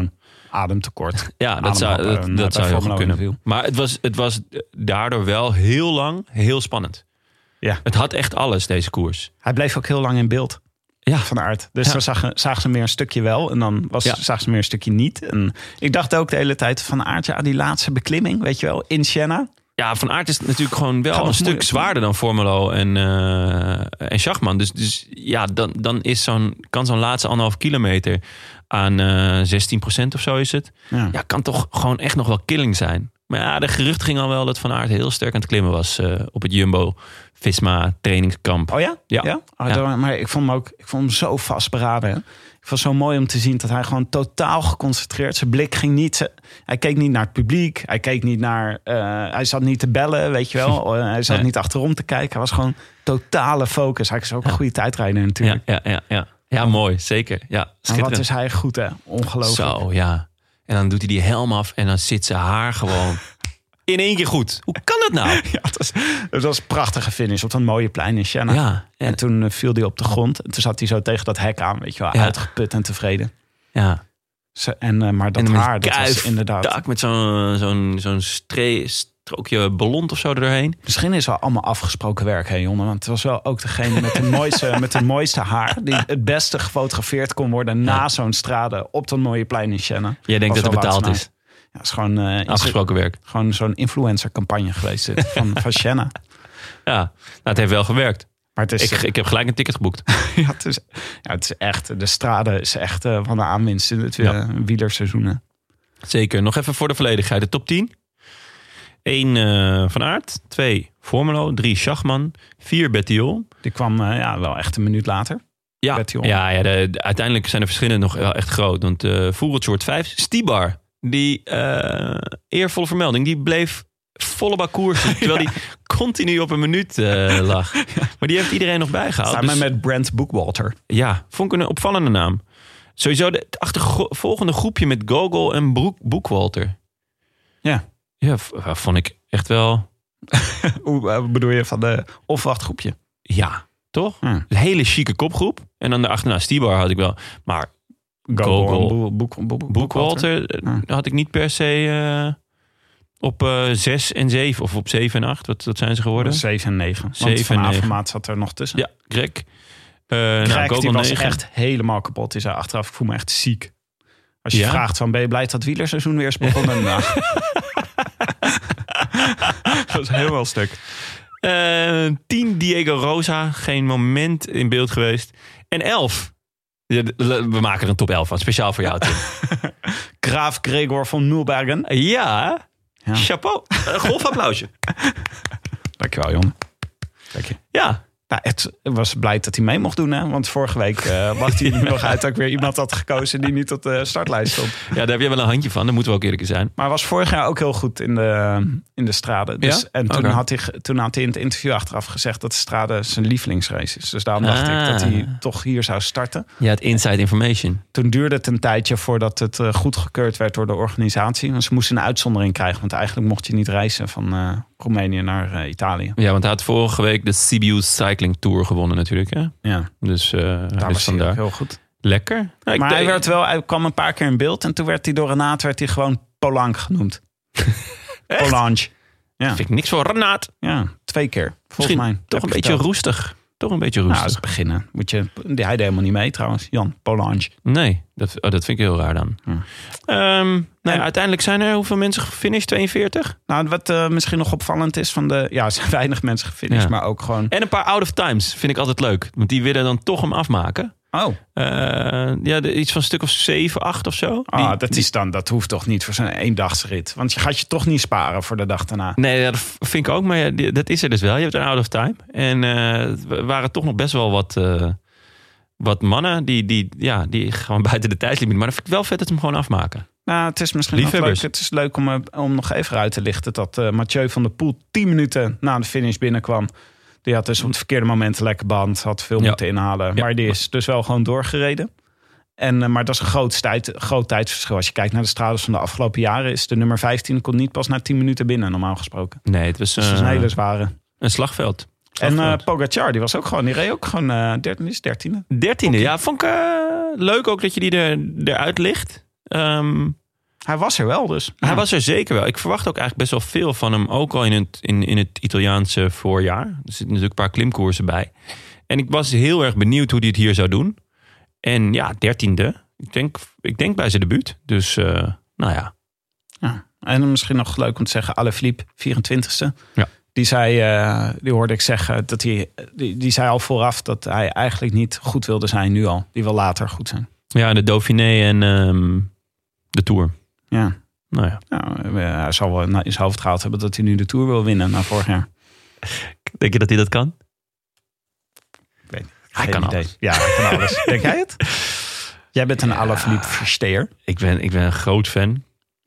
S4: Ademtekort.
S5: Ja, dat zou,
S4: Ademhappen,
S5: dat,
S4: en,
S5: dat
S4: bij
S5: zou heel
S4: Formula
S5: goed kunnen.
S4: One
S5: Maar het was, het was daardoor wel heel lang heel spannend.
S4: Ja.
S5: Het had echt alles, deze koers.
S4: Hij bleef ook heel lang in beeld.
S5: Ja.
S4: Van Aert. Dus
S5: Ja.
S4: dan zagen, zagen ze meer een stukje wel. En dan was,
S5: Ja.
S4: zagen ze meer een stukje niet. En ik dacht ook de hele tijd Van Aert, ja, die laatste beklimming, weet je wel, in Siena.
S5: Ja, Van Aert is natuurlijk gewoon wel
S4: Gaat
S5: een
S4: nog
S5: stuk
S4: moeilijk.
S5: zwaarder dan Formelo en, uh, en Schachman. Dus, dus ja, dan, dan is zo'n, kan zo'n laatste anderhalf kilometer aan uh, zestien procent of zo is het.
S4: Ja.
S5: Ja, kan toch gewoon echt nog wel killing zijn. Maar ja, de gerucht ging al wel dat Van Aert heel sterk aan het klimmen was uh, op het Jumbo-Visma trainingskamp.
S4: Oh ja?
S5: Ja.
S4: ja? Oh,
S5: Ja.
S4: daar- Maar ik vond hem ook ik vond hem zo vastberaden. Hè? Ik vond het zo mooi om te zien dat hij gewoon totaal geconcentreerd. Zijn blik ging niet. ze- Hij keek niet naar het publiek. Hij keek niet naar. Uh, hij zat niet te bellen, weet je wel. Uh, hij zat
S5: Nee.
S4: niet achterom te kijken. Hij was gewoon totale focus. Hij is ook een goede tijdrijder natuurlijk.
S5: Ja, ja, ja, ja. ja, mooi, zeker. Ja,
S4: En wat
S5: schitterend.
S4: is hij goed, hè? Ongelooflijk.
S5: Zo, ja. En dan doet hij die helm af en dan zit zijn haar gewoon in één keer goed. Hoe kan dat nou?
S4: Ja, het was, het was een prachtige finish op dat mooie plein in Siena.
S5: Ja,
S4: En toen uh, viel hij op de grond. En toen zat hij zo tegen dat hek aan, weet je wel,
S5: Ja.
S4: uitgeput en tevreden.
S5: ja.
S4: Zo, en, uh, maar dat
S5: en dan
S4: haar,
S5: met
S4: dat
S5: die
S4: was
S5: kuif,
S4: inderdaad...
S5: dak met zo'n zo'n zo'n stre- strookje ballon of zo erdoorheen.
S4: Misschien is wel allemaal afgesproken werk, hè, jongen. Want het was wel ook degene met de mooiste, met de mooiste haar... die het beste gefotografeerd kon worden na zo'n strade... op dat mooie plein in Siena.
S5: Jij denkt
S4: Was
S5: dat het
S4: wel
S5: betaald
S4: Wout
S5: is.
S4: van Aert. Ja, het is gewoon, uh, is
S5: Afgesproken werk.
S4: het gewoon zo'n influencer-campagne geweest dit, van, van Siena.
S5: Ja, nou, het heeft wel gewerkt.
S4: Maar het is,
S5: Ik, ik heb gelijk een ticket geboekt.
S4: ja, het is, ja, het is echt... De strade is echt uh, van de aanwinst in het uh,
S5: Ja.
S4: wielerseizoen. Hè.
S5: Zeker. Nog even voor de volledigheid. De top tien. één uh, Van Aert. twee Formelo. drie Schachman. vier Bettiol.
S4: Die kwam uh, ja, wel echt een minuut later.
S5: Ja,
S4: Bettiol.
S5: ja, ja de, de- uiteindelijk zijn de verschillen nog wel echt groot. Want uh, Voerelt wordt vijf. Stibar, die uh, eervolle vermelding, die bleef volle bak koersen. Terwijl die continu op een minuut uh, lag. Maar die heeft iedereen nog bijgehaald.
S4: Samen
S5: Dus,
S4: met Brent Bookwalter.
S5: ja, vond ik een opvallende naam. Sowieso de, het achtervolgende groepje met Gogol en Broek, Boekwalter.
S4: Ja.
S5: Ja, v- vond ik echt wel...
S4: Hoe uh, bedoel je van de opwachtgroepje?
S5: Ja, toch?
S4: Ja.
S5: Een hele chique kopgroep. En dan daarachterna Stibar had ik wel. Maar Gogol,
S4: Boek, boek, boek,
S5: Boekwalter eh,
S4: Ja.
S5: had ik niet per se uh, op uh, zes en zeven of op zeven en acht. Wat, wat zijn ze geworden?
S4: zeven en negen. Want
S5: Zeven
S4: Van
S5: en negen.
S4: Avermaat zat er nog tussen.
S5: Ja, Greg. Uh, nou,
S4: Greg,
S5: Gogol
S4: die was
S5: negen.
S4: echt helemaal kapot. Die zei achteraf, ik voel me echt ziek. Als je
S5: Ja?
S4: vraagt van, ben je blij dat het wielerseizoen weer is begonnen? Nou. Dat was helemaal stuk.
S5: Uh, tien Diego Rosa. Geen moment in beeld geweest. En elf. Ja, d- we maken er een top elf van. Speciaal voor jou, Tim.
S4: Graaf Gregor van Mulbergen.
S5: Ja.
S4: Ja.
S5: Chapeau. Een golfapplausje.
S4: Dankjewel, jongen. Dank je.
S5: Ja.
S4: Nou, het was blij dat hij mee mocht doen, hè? Want vorige week uh, lag hij er nog uit dat ik weer iemand had gekozen die niet op de startlijst stond.
S5: Ja, daar heb je wel een handje van. Dat moeten we ook eerlijk zijn.
S4: Maar hij was vorig jaar ook heel goed in de, in de strade. Dus,
S5: Ja?
S4: En toen,
S5: Oké.
S4: had hij, toen had hij in het interview achteraf gezegd dat de strade zijn lievelingsrace is. Dus daarom dacht
S5: Ah.
S4: ik dat hij toch hier zou starten.
S5: Ja, het inside information.
S4: Toen duurde het een tijdje voordat het uh, goedgekeurd werd door de organisatie. Want ze moesten een uitzondering krijgen. Want eigenlijk mocht je niet reizen van uh, Roemenië naar uh, Italië.
S5: Ja, want hij had vorige week de Sibiu Cycling Tour gewonnen natuurlijk. Hè?
S4: Ja,
S5: Dus uh,
S4: daar
S5: hij is
S4: was hij ook
S5: vandaar.
S4: heel goed.
S5: Lekker. Nou, ik
S4: Maar hij,
S5: denk-
S4: werd wel, hij kwam een paar keer in beeld. En toen werd hij door Renaat werd hij gewoon Polank genoemd. Polange. Ja.
S5: Vind ik niks voor Renaat.
S4: ja, twee keer. Volgens
S5: Misschien
S4: mij.
S5: toch
S4: Heb
S5: een
S4: ik
S5: beetje
S4: verteld.
S5: roestig. Toch een beetje
S4: Nou,
S5: roestig.
S4: dat is beginnen. Moet je, hij deed helemaal niet mee trouwens. Jan Polange.
S5: Nee, dat, oh, dat vind ik heel raar dan.
S4: Ja.
S5: Ehm, nou ja,
S4: En-
S5: uiteindelijk zijn er hoeveel mensen gefinished? tweeënveertig?
S4: Nou, wat uh, misschien nog opvallend is van de... Ja, er zijn weinig mensen gefinished,
S5: Ja.
S4: maar ook gewoon...
S5: En een paar out of times vind ik altijd leuk. Want die willen dan toch hem afmaken.
S4: Oh,
S5: Uh, ja, de- iets van een stuk of zeven, acht of zo.
S4: ah,
S5: Die-
S4: dat, is dan, dat hoeft toch niet voor zo'n eendagsrit? Want je gaat je toch niet sparen voor de dag daarna.
S5: Nee, ja, dat vind ik ook. Maar ja, die- dat is er dus wel. Je hebt een out of time. En uh, er waren toch nog best wel wat, uh, wat mannen die, die, ja, die gewoon buiten de tijdslimiet. Maar dan vind ik wel vet dat ze hem gewoon afmaken.
S4: Nou, het is misschien nog leuk.
S5: Liefhebbers.
S4: Het is leuk om, uh, om nog even uit te lichten dat uh, Mathieu van der Poel tien minuten na de finish binnenkwam. Die had dus op het verkeerde moment een lekke band. Had veel
S5: Ja.
S4: moeten inhalen.
S5: Ja.
S4: Maar die is dus wel gewoon doorgereden. En, uh, maar dat is een groot, tijd, groot tijdsverschil. Als je kijkt naar de strades van de afgelopen jaren... is de nummer vijftien komt niet pas na tien minuten binnen, normaal gesproken.
S5: Nee, het was,
S4: Dus dat is
S5: uh,
S4: een hele zware.
S5: een slagveld.
S4: En uh,
S5: Slagveld.
S4: Pogacar, die was ook gewoon... Die reed ook gewoon uh, dertiende, is dertiende.
S5: dertiende, ja, vond ik uh, leuk ook dat je die er, eruit ligt. Um,
S4: Hij was er wel dus.
S5: Hij
S4: Ja.
S5: was er zeker wel. Ik verwacht ook eigenlijk best wel veel van hem. Ook al in het, in, in het Italiaanse voorjaar. Er zitten natuurlijk een paar klimkoersen bij. En ik was heel erg benieuwd hoe hij het hier zou doen. En ja, dertiende. Ik denk, ik denk bij zijn debuut. Dus uh, nou ja.
S4: Ja. En misschien nog leuk om te zeggen, Alaphilippe, vierentwintigste.
S5: Ja.
S4: Die zei, uh, die hoorde ik zeggen, dat hij, die, die zei al vooraf dat hij eigenlijk niet goed wilde zijn nu al. Die wil later goed zijn.
S5: Ja, de Dauphiné en um, de Tour.
S4: Ja.
S5: Nou ja.
S4: Nou, hij zal wel in zijn hoofd gehaald hebben dat hij nu de Tour wil winnen na vorig jaar.
S5: Denk je dat hij dat kan?
S4: Ik weet niet.
S5: Hij
S4: Geen
S5: kan
S4: idee.
S5: alles.
S4: Ja, hij kan alles. Denk jij het? Jij bent een
S5: Ja.
S4: Alaphilippe-versteer.
S5: Ik ben, ik ben een groot fan.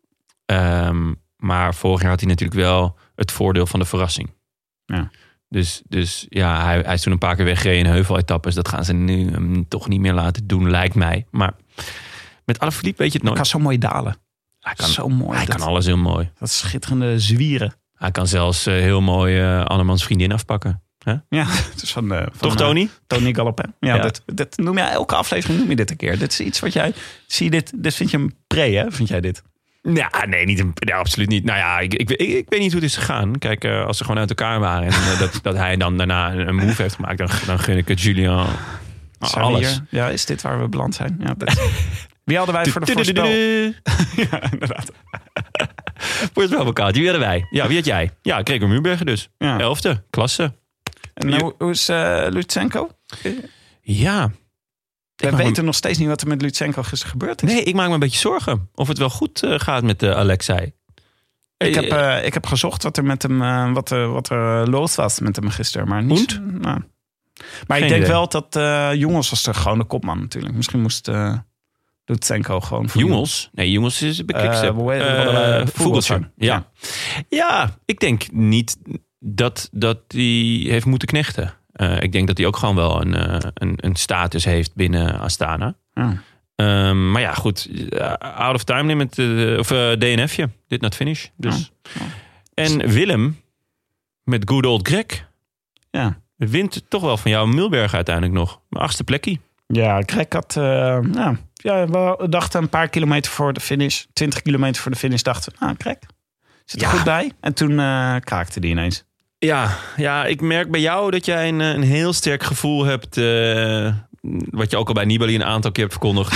S5: Um, maar vorig jaar had hij natuurlijk wel het voordeel van de verrassing.
S4: Ja.
S5: Dus, dus ja, hij, hij is toen een paar keer weggereden in heuveletappes. Dat gaan ze nu um, toch niet meer laten doen, lijkt mij. Maar met Alaphilippe weet je het
S4: Hij
S5: nooit.
S4: kan zo mooi dalen.
S5: Hij kan,
S4: Zo mooi.
S5: hij
S4: dat,
S5: kan alles heel mooi.
S4: dat schitterende zwieren.
S5: Hij kan zelfs uh, heel mooi uh, Annemans vriendin afpakken. Huh?
S4: Ja, het is van, uh, van
S5: Toch, Tony?
S4: Uh, Tony Galopin. Ja,
S5: Ja.
S4: Dit, dit noem je elke aflevering noem je dit een keer. Dit is iets wat jij... Zie je dit? Dit vind je een pre, hè? Vind jij dit?
S5: Ja, nee, niet een, nee, absoluut niet. Nou ja, ik, ik, ik, ik weet niet hoe het is gegaan. Kijk, uh, als ze gewoon uit elkaar waren en uh, dat, dat hij dan daarna een move heeft gemaakt, dan, dan gun ik het Julien
S4: Zijn we
S5: alles.
S4: hier? Ja, is dit waar we beland zijn? Ja, dit. Wie hadden wij voor de voorspel? Ja, inderdaad.
S5: Voorspelbokaal, wie hadden wij? Ja, wie had jij? Ja, Gregor Muurberger dus.
S4: Ja.
S5: Elfde, klasse.
S4: En hoe, hoe is uh, Lutsenko?
S5: Ja.
S4: We
S5: maak
S4: weten
S5: me-
S4: nog steeds niet wat er met Lutsenko gisteren gebeurd is.
S5: Nee, ik maak me een beetje zorgen of het wel goed uh, gaat met uh, Alexei.
S4: Ik heb,
S5: Eh,
S4: uh, ik heb gezocht wat er met hem, uh, wat, uh, wat er los was met hem gisteren. Maar niet.
S5: Und?
S4: Nou. Maar
S5: Geen
S4: ik denk
S5: idee.
S4: wel dat uh, Jongens was de, gewoon de kopman natuurlijk. Misschien moest uh, Lutsenko gewoon voor
S5: Jongens? Nee, Jongens is bij Quickstep.
S4: Uh, hoe heet-
S5: Uh,
S4: wat hadden we?
S5: Vogeltje.
S4: Vogeltje.
S5: Ja. ja, ik denk niet dat, dat hij heeft moeten knechten. Uh, ik denk dat hij ook gewoon wel een, uh, een, een status heeft binnen Astana.
S4: Ja.
S5: Um, maar ja, goed. Uh, out of time limit. Uh, of uh, D N F'je. Did not finish. Dus.
S4: Ja.
S5: En Willem met good old Greg
S4: Ja.
S5: wint toch wel van jou Mulberg uiteindelijk nog. Mijn achtste plekje.
S4: Ja, Greg had... Uh, nou, ja, we dachten een paar kilometer voor de finish. twintig kilometer voor de finish dachten we... Nou, Greg, zit er
S5: Ja.
S4: goed bij. En toen uh, kraakte die ineens.
S5: Ja, ja, ik merk bij jou dat jij een, een heel sterk gevoel hebt. Uh, wat je ook al bij Nibali een aantal keer hebt verkondigd.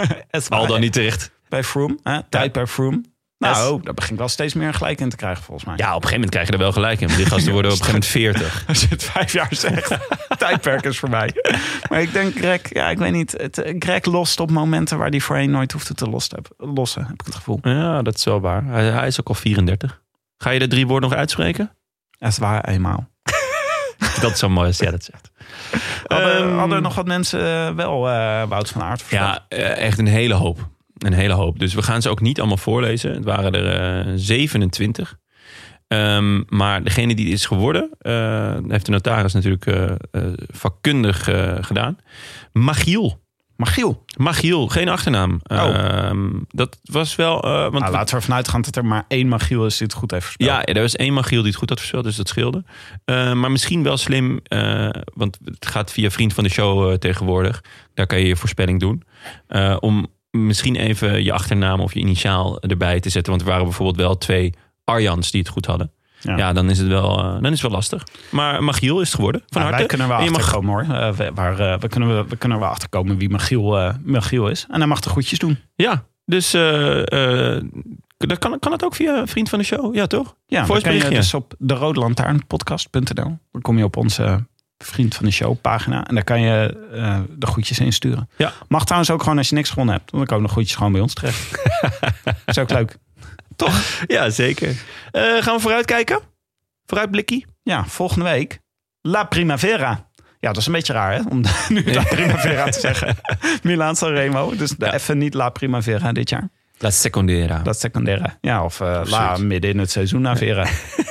S5: Al dan niet terecht.
S4: Bij Froome, hè? Tijd bij Froome. Nou, daar begint wel steeds meer gelijk in te krijgen volgens mij.
S5: Ja, op een gegeven moment krijg je er wel gelijk in. Die gasten worden op een gegeven moment veertig.
S4: Als je het vijf jaar zegt, tijdperk is voorbij. Maar ik denk Greg, ja, ik weet niet. Het, Greg lost op momenten waar hij voorheen nooit hoefde te lossen, lossen heb ik het gevoel.
S5: Ja, dat is wel waar. Hij, hij is ook al vierendertig. Ga je de drie woorden nog uitspreken?
S4: Dat is waar, eenmaal.
S5: Dat is zo mooi als jij dat zegt.
S4: Hadden,
S5: Um,
S4: hadden er nog wat mensen uh, wel uh, Wout van Aert voorspeld?
S5: Ja, uh, echt een hele hoop. Een hele hoop. Dus we gaan ze ook niet allemaal voorlezen. Het waren er uh, zevenentwintig. Um, maar degene die is geworden, uh, heeft de notaris natuurlijk uh, uh, vakkundig uh, gedaan. Magiel.
S4: Magiel?
S5: Magiel, geen achternaam.
S4: Oh.
S5: Um, dat was wel... Uh, want
S4: nou, laten we ervan uitgaan dat er maar één Magiel is die het goed heeft voorspeld.
S5: Ja, er was één Magiel die het goed had voorspeld, dus dat scheelde. Uh, maar misschien wel slim, uh, want het gaat via Vriend van de Show uh, tegenwoordig. Daar kan je je voorspelling doen. Uh, om misschien even je achternaam of je initiaal erbij te zetten. Want er waren bijvoorbeeld wel twee Arjans die het goed hadden. Ja, ja dan is het wel, uh, dan is het wel lastig. Maar Magiel is het geworden. Van
S4: nou,
S5: harte.
S4: Wij kunnen er wel
S5: En je mag...
S4: achterkomen hoor. Uh, we, waar, uh, we, kunnen, we, we kunnen er wel achterkomen wie Magiel, uh, Magiel is. En hij mag de groetjes doen.
S5: Ja, dus uh, uh, dat kan, kan het ook via Vriend van de Show. Ja, toch?
S4: Ja, dan kan je dus op de rode lantaarn podcast punt n l. Dan kom je op onze Vriend van de Show pagina. En daar kan je uh, de groetjes insturen.
S5: Ja.
S4: Mag trouwens ook gewoon als je niks gewonnen hebt. Dan komen de groetjes gewoon bij ons terecht. Dat is ook leuk. Toch?
S5: Ja, zeker. Uh, gaan we vooruitkijken? Vooruitblikkie?
S4: Ja, volgende week. La Primavera. Ja, dat is een beetje raar hè, om nu La Primavera te zeggen. Milaan Sanremo. Dus ja. Even niet La Primavera dit jaar.
S5: La Secondera.
S4: La Secondera. Ja, of uh, La midden in het seizoen Navera.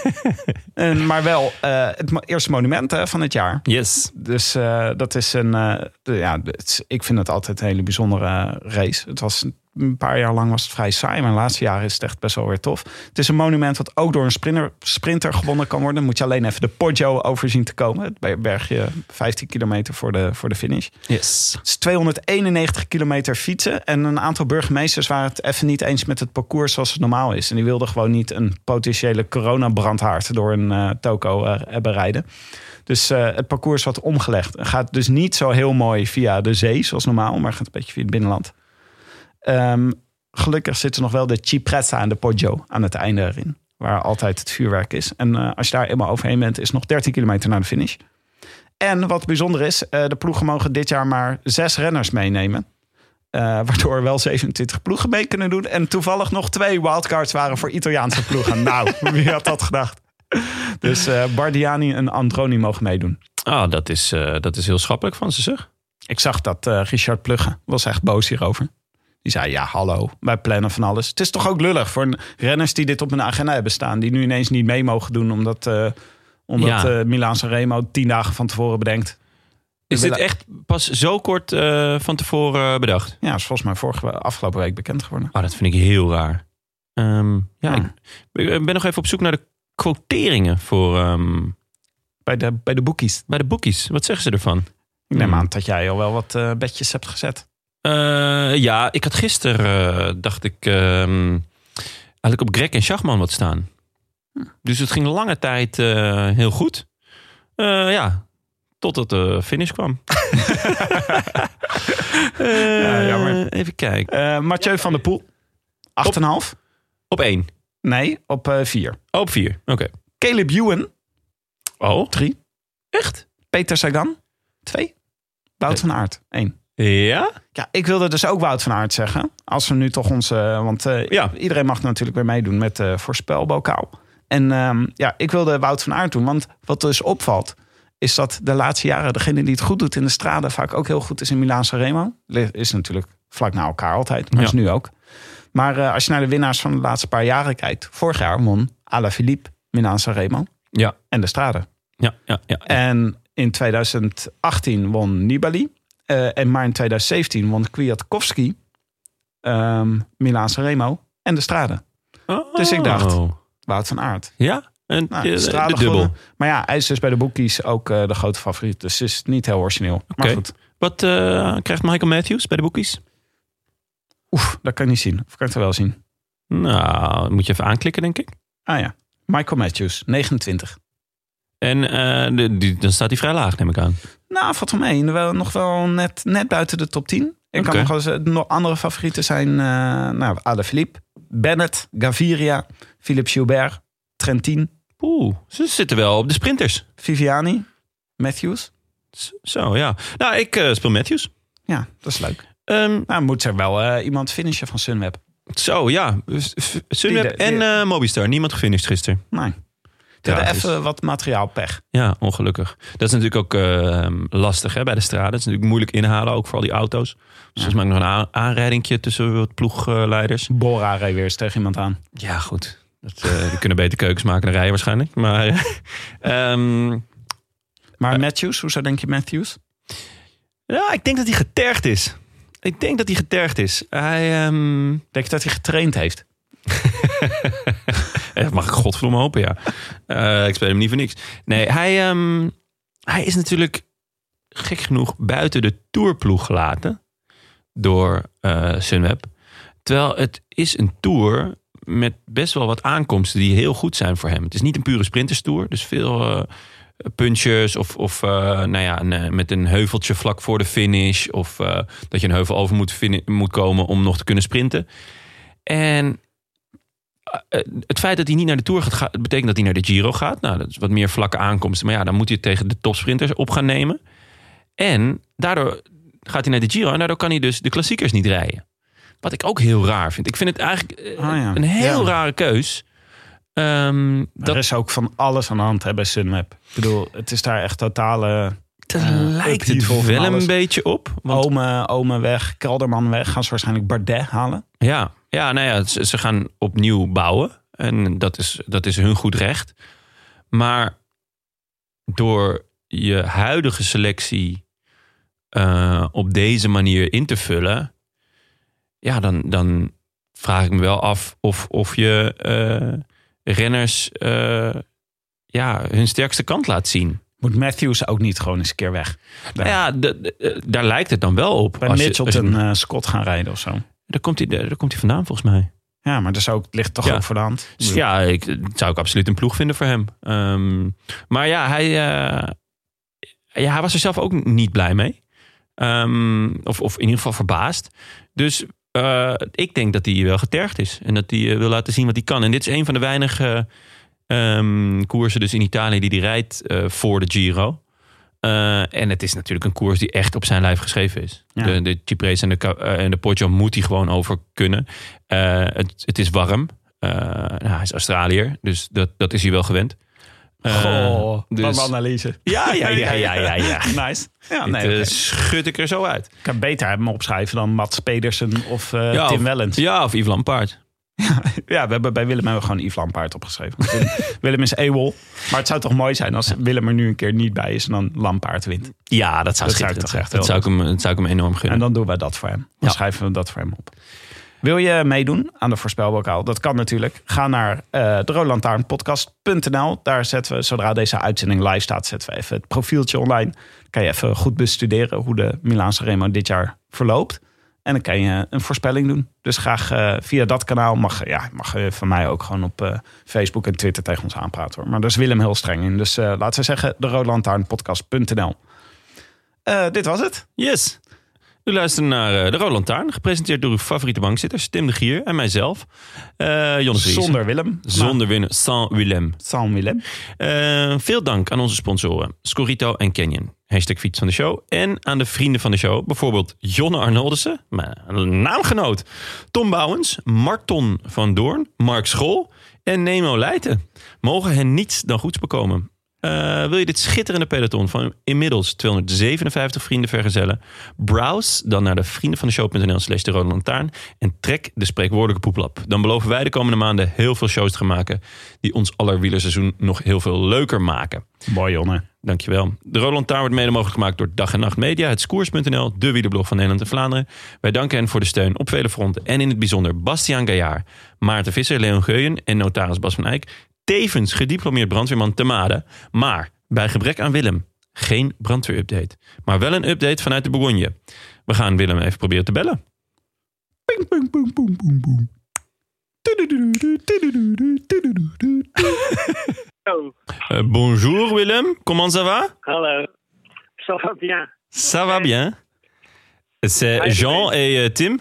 S4: en, maar wel uh, het mo- eerste monument hè, van het jaar.
S5: Yes.
S4: Dus uh, dat is een... Uh, de, ja, het is, ik vind het altijd een hele bijzondere race. Het was een paar jaar lang was het vrij saai. Maar de laatste jaren is het echt best wel weer tof. Het is een monument wat ook door een sprinter, sprinter gewonnen kan worden. Dan moet je alleen even de Poggio over zien te komen. Het bergje vijftien kilometer voor de, voor de finish.
S5: Yes.
S4: Het is tweehonderdeenennegentig kilometer fietsen. En een aantal burgemeesters waren het even niet eens met het parcours zoals het normaal is. En die wilden gewoon niet een potentiële coronabrandhaard door een uh, toko uh, hebben rijden. Dus uh, het parcours wordt omgelegd. Het gaat dus niet zo heel mooi via de zee zoals normaal, maar gaat een beetje via het binnenland. Um, gelukkig zit er nog wel de Cipressa en de Poggio aan het einde erin, waar altijd het vuurwerk is. En uh, als je daar eenmaal overheen bent, is het nog dertien kilometer naar de finish. En wat bijzonder is, uh, de ploegen mogen dit jaar maar zes renners meenemen. Uh, waardoor wel zevenentwintig ploegen mee kunnen doen. En toevallig nog twee wildcards waren voor Italiaanse ploegen. Nou, wie had dat gedacht? Dus uh, Bardiani en Androni mogen meedoen.
S5: Ah, dat is, uh, dat is heel schappelijk van ze, zeg.
S4: Ik zag dat uh, Richard Plugge was echt boos hierover. Die zei, ja, hallo, wij plannen van alles. Het is toch ook lullig voor renners die dit op hun agenda hebben staan. Die nu ineens niet mee mogen doen omdat, uh, omdat ja. uh, Milaan-San Remo tien dagen van tevoren bedenkt.
S5: Is dit echt pas zo kort uh, van tevoren bedacht?
S4: Ja, dat is volgens mij vorige, afgelopen week bekend geworden.
S5: Ah, dat vind ik heel raar. Um, ja,
S4: ja.
S5: Ik ben nog even op zoek naar de quoteringen voor... Um,
S4: bij, de, bij de bookies.
S5: Bij de bookies. Wat zeggen ze ervan?
S4: Ik neem
S5: hmm.
S4: aan dat jij al wel wat uh, bedjes hebt gezet.
S5: Uh, ja, ik had gisteren, uh, dacht ik, uh, had ik op Greg en Schachman wat staan. Hm. Dus het ging lange tijd uh, heel goed. Uh, ja, totdat de finish kwam. uh,
S4: ja, jammer.
S5: Even kijken.
S4: Uh, Mathieu van der Poel, acht komma vijf.
S5: Op één?
S4: Nee, op vier. Uh,
S5: oh, op vier, oké. Okay.
S4: Caleb Ewan.
S5: Oh?
S4: drie.
S5: Echt?
S4: Peter Sagan, twee. Wout van Aert, één.
S5: Ja?
S4: Ja, ik wilde dus ook Wout van Aert zeggen. Als we nu toch onze... Want uh, ja. iedereen mag natuurlijk weer meedoen met uh, voorspelbokaal. En um, ja, ik wilde Wout van Aert doen. Want wat dus opvalt, is dat de laatste jaren degene die het goed doet in de straten vaak ook heel goed is in Milaan-San Remo. Is natuurlijk vlak na elkaar altijd, maar ja. is nu ook. Maar uh, als je naar de winnaars van de laatste paar jaren kijkt. Vorig jaar won Alaphilippe Milaan-San Remo.
S5: Ja.
S4: En de straten.
S5: Ja, ja, ja, ja.
S4: En in twintig achttien won Nibali. Uh, en maar in twintig zeventien won Kwiatkowski um, Milaan-San Remo en de straten.
S5: Oh.
S4: Dus ik dacht, Wout van Aert.
S5: Ja, en
S4: nou,
S5: de, de, de dubbel.
S4: Maar ja, hij is dus bij de bookies ook uh, de grote favoriet. Dus het is niet heel origineel. Okay. Maar goed.
S5: Wat uh, krijgt Michael Matthews bij de bookies?
S4: Oef, dat kan ik niet zien. Of kan ik het wel zien?
S5: Nou, moet je even aanklikken, denk ik.
S4: Ah ja, Michael Matthews, negenentwintig.
S5: En uh, de, die, dan staat hij vrij laag, neem ik aan.
S4: Nou, valt wel mee. Nog wel net, net buiten de top tien. Ik okay. kan nog wel eens, nog andere favorieten zijn. Uh, nou, Alaphilippe, Bennett, Gaviria, Philippe Gilbert, Trentin.
S5: Oeh, ze zitten wel op de sprinters.
S4: Viviani, Matthews.
S5: Zo, ja. Nou, ik uh, speel Matthews.
S4: Ja, dat is leuk.
S5: Um,
S4: nou, moet er wel uh, iemand finishen van Sunweb.
S5: Zo, ja. Sunweb die, die, en uh, Mobistar. Niemand gefinished gisteren.
S4: Nee. We hebben even wat materiaalpech.
S5: Ja, ongelukkig. Dat is natuurlijk ook uh, lastig hè, bij de straten. Het is natuurlijk moeilijk inhalen, ook voor al die auto's. Dus ja. Volgens mij nog een aan- aanrijdingje tussen wat ploegleiders.
S4: Bora reed weer eens tegen iemand aan.
S5: Ja, goed. Dat, uh, die kunnen beter keukens maken dan rijden waarschijnlijk. Maar, um,
S4: maar Matthews, hoe zou denk je Matthews?
S5: Ja, ik denk dat hij getergd is. Ik denk dat hij getergd is. Hij, um...
S4: Denk je dat hij getraind heeft?
S5: Mag ik godverdomme hopen, ja. Uh, ik speel hem niet voor niks. Nee, hij, um, hij is natuurlijk gek genoeg buiten de tourploeg gelaten door uh, Sunweb. Terwijl het is een tour met best wel wat aankomsten die heel goed zijn voor hem. Het is niet een pure sprinterstour, dus veel uh, punches of, of uh, nou ja, een, met een heuveltje vlak voor de finish of uh, dat je een heuvel over moet, fin- moet komen om nog te kunnen sprinten. En het feit dat hij niet naar de Tour gaat, betekent dat hij naar de Giro gaat. Nou, dat is wat meer vlakke aankomsten. Maar ja, dan moet hij het tegen de topsprinters op gaan nemen. En daardoor gaat hij naar de Giro en daardoor kan hij dus de klassiekers niet rijden. Wat ik ook heel raar vind. Ik vind het eigenlijk oh ja. een heel ja. rare keus. Um,
S4: dat... Er is ook van alles aan de hand hè, bij Sunweb. Ik bedoel, het is daar echt totale...
S5: Het uh, lijkt het wel een beetje op.
S4: Want... Ome, Ome weg, Kelderman weg. Gaan ze waarschijnlijk Bardet halen.
S5: Ja, ja, nou ja, ze, ze gaan opnieuw bouwen. En dat is, dat is hun goed recht. Maar door je huidige selectie uh, op deze manier in te vullen... ja, dan, dan vraag ik me wel af of, of je uh, renners uh, ja, hun sterkste kant laat zien.
S4: Moet Matthews ook niet gewoon eens een keer weg?
S5: Nou ja, de, de, daar lijkt het dan wel op.
S4: Bij
S5: als
S4: Mitchelton
S5: je, je,
S4: uh, Scott gaan rijden of zo.
S5: Daar komt hij, daar komt hij vandaan volgens mij.
S4: Ja, maar dat zou ook, ligt toch
S5: ja.
S4: ook voor de hand?
S5: Dus ja, ik, dat zou ik absoluut een ploeg vinden voor hem. Um, maar ja hij, uh, ja, hij was er zelf ook niet blij mee. Um, of, of in ieder geval verbaasd. Dus uh, ik denk dat hij wel getergd is. En dat hij uh, wil laten zien wat hij kan. En dit is een van de weinige um, koersen dus in Italië die hij rijdt uh, voor de Giro. Uh, en het is natuurlijk een koers die echt op zijn lijf geschreven is. Ja. De, de Ciprese en de, uh, en de Poggio moet hij gewoon over kunnen. Uh, het, het is warm. Uh, nou, hij is Australiër, dus dat, dat is hij wel gewend.
S4: Uh, Goh,
S5: dus...
S4: analyse.
S5: Ja, ja, ja, ja, ja, ja.
S4: Nice. Ja,
S5: Dit
S4: nee,
S5: uh,
S4: okay.
S5: schud ik er zo uit.
S4: Ik kan beter hem opschrijven dan Mats Pedersen of uh,
S5: ja,
S4: Tim
S5: of,
S4: Wellens.
S5: Ja, of Yves Lampaert.
S4: Ja, we hebben bij Willem hebben we gewoon Yves Lampaert opgeschreven. Willem, Willem is AWOL. Maar het zou toch mooi zijn als Willem er nu een keer niet bij is en dan Lampaert wint.
S5: Ja, dat zou
S4: dat
S5: zou
S4: ik toch echt
S5: dat zou ik, hem, dat zou ik hem enorm gunnen.
S4: En dan doen wij dat voor hem. Dan ja. schrijven we dat voor hem op. Wil je meedoen aan de voorspelbokaal? Dat kan natuurlijk. Ga naar uh, de rode lantaarn podcast punt n l. Daar zetten we, zodra deze uitzending live staat, zetten we even het profieltje online. Dan kan je even goed bestuderen hoe de Milaanse Remo dit jaar verloopt. En dan kan je een voorspelling doen. Dus graag uh, via dat kanaal mag, ja, mag je van mij ook gewoon op uh, Facebook en Twitter tegen ons aanpraten. Hoor. Maar daar is Willem heel streng in. Dus uh, laten we zeggen, de rode lantaarn podcast punt n l. Uh, dit was het.
S5: Yes. U luistert naar uh, de Rode Lantaarn, gepresenteerd door uw favoriete bankzitters, Tim de Gier en mijzelf. Uh, Jonne Vries.
S4: Zonder Willem.
S5: Zonder Willem. Sans Willem.
S4: Sans Willem.
S5: Uh, veel dank aan onze sponsoren, Scorito en Canyon. Hashtag fiets van de show. En aan de vrienden van de show, bijvoorbeeld Jonne Arnoldussen, mijn naamgenoot, Tom Bouwens, Marton van Doorn, Mark School en Nemo Leijten. Mogen hen niets dan goeds bekomen. Uh, wil je dit schitterende peloton van inmiddels tweehonderdzevenenvijftig vrienden vergezellen? Browse dan naar de vrienden van de show punt n l slash de rode lantaarn en trek de spreekwoordelijke poeplap. Dan beloven wij de komende maanden heel veel shows te gaan maken die ons aller wielerseizoen nog heel veel leuker maken.
S4: Mooi, Jonne.
S5: Dankjewel. De Rode Lantaarn wordt mede mogelijk gemaakt door Dag en Nacht Media, het Skoers punt n l, de wielerblog van Nederland en Vlaanderen. Wij danken hen voor de steun op vele fronten en in het bijzonder Bastiaan Gaillard, Maarten Visser, Leon Geuyen en notaris Bas van Eyck. Tevens gediplomeerd brandweerman te Maden. Maar bij gebrek aan Willem geen brandweerupdate. Maar wel een update vanuit de Bourgogne. We gaan Willem even proberen te bellen. Ping, ping, ping, ping, ping, ping.
S9: Oh.
S5: Uh, bonjour Willem, comment ça va?
S9: Hallo, ça va bien.
S5: Ça va bien. C'est Jean et uh, Tim.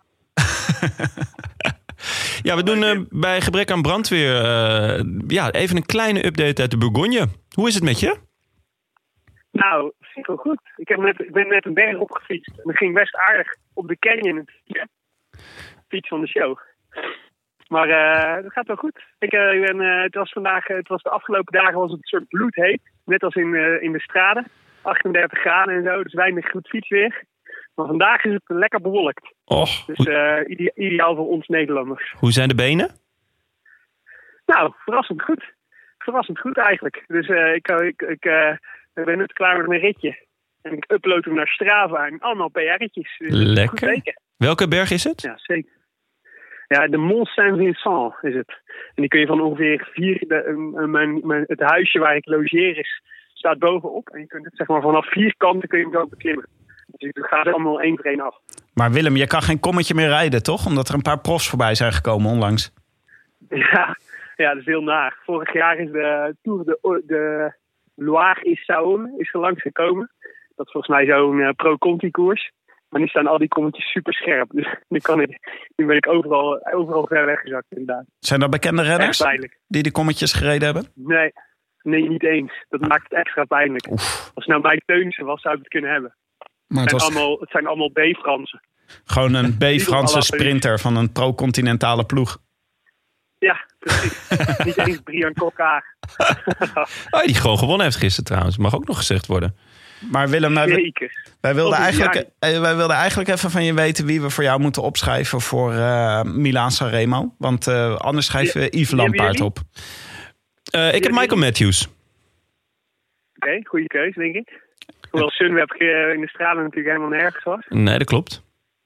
S5: Ja, we doen uh, bij gebrek aan brandweer uh, ja, even een kleine update uit de Bourgogne. Hoe is het met je?
S9: Nou, vind ik wel goed. Ik, heb net, ik ben net een berg opgefietst. En dat ging best aardig op de canyon. Fiets van de show. Maar uh, dat gaat wel goed. Ik, uh, ik ben, uh, het was vandaag, het was de afgelopen dagen was het een soort bloedheet. Net als in, uh, in de straten. achtendertig graden en zo, dus weinig goed fietsweer. Maar vandaag is het lekker bewolkt.
S5: Och,
S9: dus uh, ide- ideaal voor ons Nederlanders.
S5: Hoe zijn de benen?
S9: Nou, verrassend goed. Verrassend goed eigenlijk. Dus uh, ik, ik, ik, uh, ik ben net klaar met mijn ritje. En ik upload hem naar Strava en allemaal P R'tjes. Dus
S5: lekker. Welke berg is het?
S9: Ja, zeker. Ja, de Mont Saint-Vincent is het. En die kun je van ongeveer vier... De, uh, mijn, mijn, het huisje waar ik logeer is, staat bovenop. En je kunt het zeg maar vanaf vier kanten kun je hem zo beklimmen. Dus het gaat allemaal één voor één af.
S4: Maar Willem, je kan geen kommetje meer rijden, toch? Omdat er een paar profs voorbij zijn gekomen onlangs.
S9: Ja, ja, dat is heel naar. Vorig jaar is de Tour de, de Loire-Issaone is er langs gekomen. Dat is volgens mij zo'n uh, pro-Conti-koers. Maar nu staan al die kommetjes super scherp. Dus nu, kan ik, nu ben ik overal, overal ver weggezakt inderdaad.
S4: Zijn dat bekende renners
S9: echt pijnlijk
S4: die die kommetjes gereden hebben?
S9: Nee, nee, niet eens. Dat maakt het extra pijnlijk.
S4: Oef.
S9: Als het nou Mike Teunissen was, zou ik het kunnen hebben.
S4: Maar
S9: het,
S4: het,
S9: zijn
S4: was...
S9: allemaal, het zijn allemaal B-Fransen.
S4: Gewoon een B-Franse sprinter van een pro-continentale ploeg.
S9: Ja, precies. Niet eens Brian Kokka.
S5: Oh, die gewoon gewonnen heeft gisteren trouwens. Mag ook nog gezegd worden.
S4: Maar Willem, wij,
S9: Zeker.
S4: wij, wilden
S9: Oh,
S4: eigenlijk,
S9: ja.
S4: wij wilden eigenlijk even van je weten wie we voor jou moeten opschrijven voor uh, Milaan Sanremo. Want uh, anders schrijven we Yves Lampaert op.
S5: Uh, ik heb Michael Matthews.
S9: Oké, okay, goede keus, denk ik. Hoewel Sunweb in de stralen natuurlijk helemaal nergens was.
S5: Nee, dat klopt.